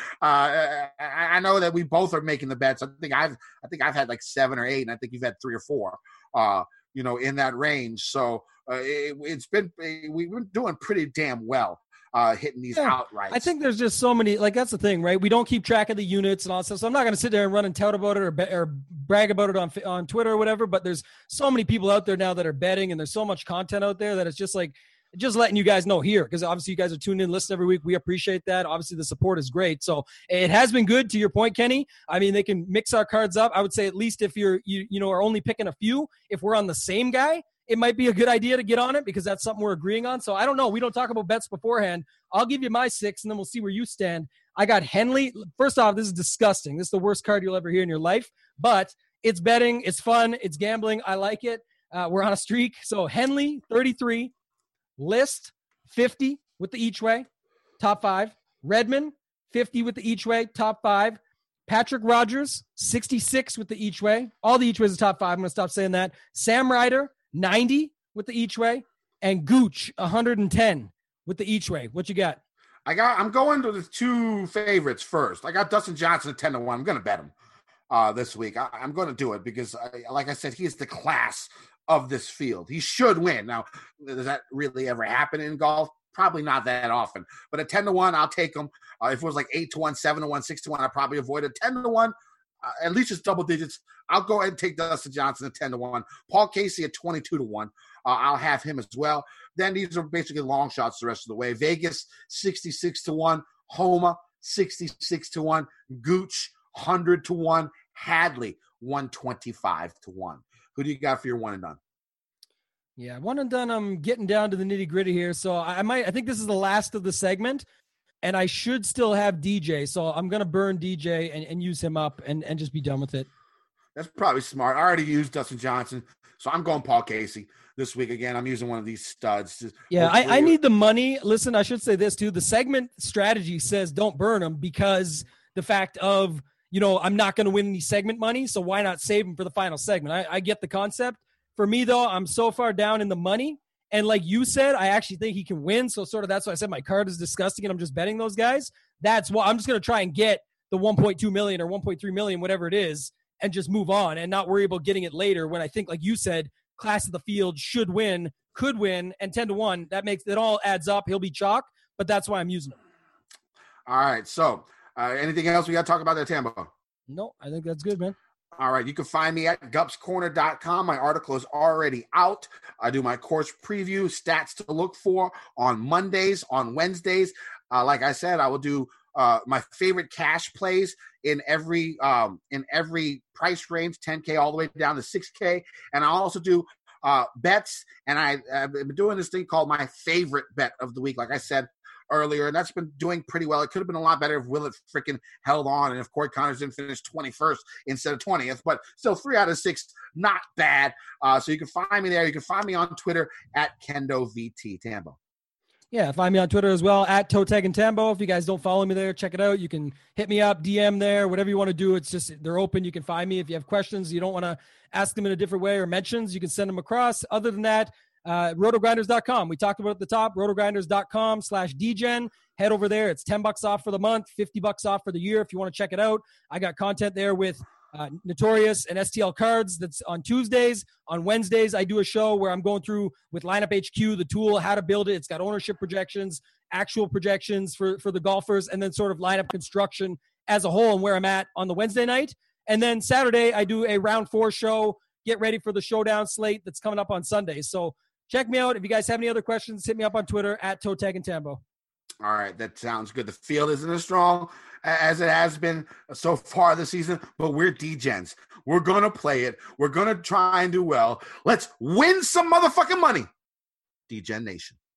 I know that we both are making the bets. I think I've had like 7 or 8, and I think you've had 3 or 4. In that range. So we've been doing pretty damn well hitting these Yeah. outright. I think there's just so many, like, that's the thing, right? We don't keep track of the units and all that stuff. So I'm not going to sit there and run and tout about it or brag about it on Twitter or whatever. But there's so many people out there now that are betting, and there's so much content out there that it's just like, just letting you guys know here, because obviously you guys are tuned in, listen every week. We appreciate that. Obviously the support is great. So it has been good, to your point, Kenny. I mean, they can mix our cards up. I would say at least if you are only picking a few, if we're on the same guy, it might be a good idea to get on it because that's something we're agreeing on. So I don't know. We don't talk about bets beforehand. I'll give you my 6 and then we'll see where you stand. I got Henley. First off, this is disgusting. This is the worst card you'll ever hear in your life, but it's betting. It's fun. It's gambling. I like it. We're on a streak. So Henley, 33. List, 50 with the each way, top 5. Redmond, 50 with the each way, top 5. Patrick Rogers, 66 with the each way. All the each ways are top 5. I'm going to stop saying that. Sam Ryder, 90 with the each way. And Gooch, 110 with the each way. What you got? I'm going to the 2 favorites first. I got Dustin Johnson at 10-1. I'm going to bet him this week. I'm going to do it because, like I said, he is the class of this field. He should win. Now, does that really ever happen in golf? Probably not that often. But at 10-1, I'll take him. If it was like 8-1, 7-1, 6-1, I'd probably avoid it. 10-1, at least it's double digits. I'll go ahead and take Dustin Johnson at 10-1. Paul Casey at 22-1. I'll have him as well. Then these are basically long shots the rest of the way. Vegas, 66-1. Homa, 66-1. Gooch, 100-1. Hadley, 125-1. Who do you got for your one and done? Yeah, one and done. I'm getting down to the nitty gritty here. So I think this is the last of the segment, and I should still have DJ. So I'm going to burn DJ and use him up and just be done with it. That's probably smart. I already used Dustin Johnson, so I'm going Paul Casey this week again. I'm using one of these studs. Yeah, I need the money. Listen, I should say this too. The segment strategy says don't burn them because the fact of, I'm not going to win any segment money, so why not save them for the final segment? I get the concept. For me, though, I'm so far down in the money. And like you said, I actually think he can win. So sort of that's why I said my card is disgusting and I'm just betting those guys. That's why I'm just going to try and get the 1.2 million or 1.3 million, whatever it is, and just move on and not worry about getting it later when I think, like you said, class of the field should win, could win, and 10-1. That makes it all adds up. He'll be chalk, but that's why I'm using him. All right. So anything else we got to talk about there, Tambo? No, I think that's good, man. All right. You can find me at gupscorner.com. My article is already out. I do my course preview, stats to look for on Mondays, on Wednesdays. Like I said, I will do my favorite cash plays in every price range, 10K all the way down to 6K. And I also do bets. And I've been doing this thing called my favorite bet of the week. Like I said earlier, and that's been doing pretty well. It could have been a lot better if Willett freaking held on and if Corey Connors didn't finish 21st instead of 20th, but still 3 out of 6, not bad. So you can find me there. You can find me on Twitter at KendoVT. Tambo. Yeah, find me on Twitter as well, at Toteg and Tambo. If you guys don't follow me there, check it out. You can hit me up, DM there, whatever you want to do. It's just, they're open. You can find me. If you have questions, you don't want to ask them in a different way or mentions, you can send them across. Other than that, rotogrinders.com. We talked about at the top, rotogrinders.com/dgen. Head over there. It's $10 off for the month, $50 off for the year if you want to check it out. I got content there with Notorious and STL Cards that's on Tuesdays. On Wednesdays, I do a show where I'm going through with Lineup HQ, the tool, how to build it. It's got ownership projections, actual projections for the golfers, and then sort of lineup construction as a whole and where I'm at on the Wednesday night. And then Saturday, I do a round 4 show. Get ready for the showdown slate that's coming up on Sunday. So check me out. If you guys have any other questions, hit me up on Twitter at Toteg and Tambo. All right, that sounds good. The field isn't as strong as it has been so far this season, but we're D-Gens. We're going to play it. We're going to try and do well. Let's win some motherfucking money. D-Gen Nation.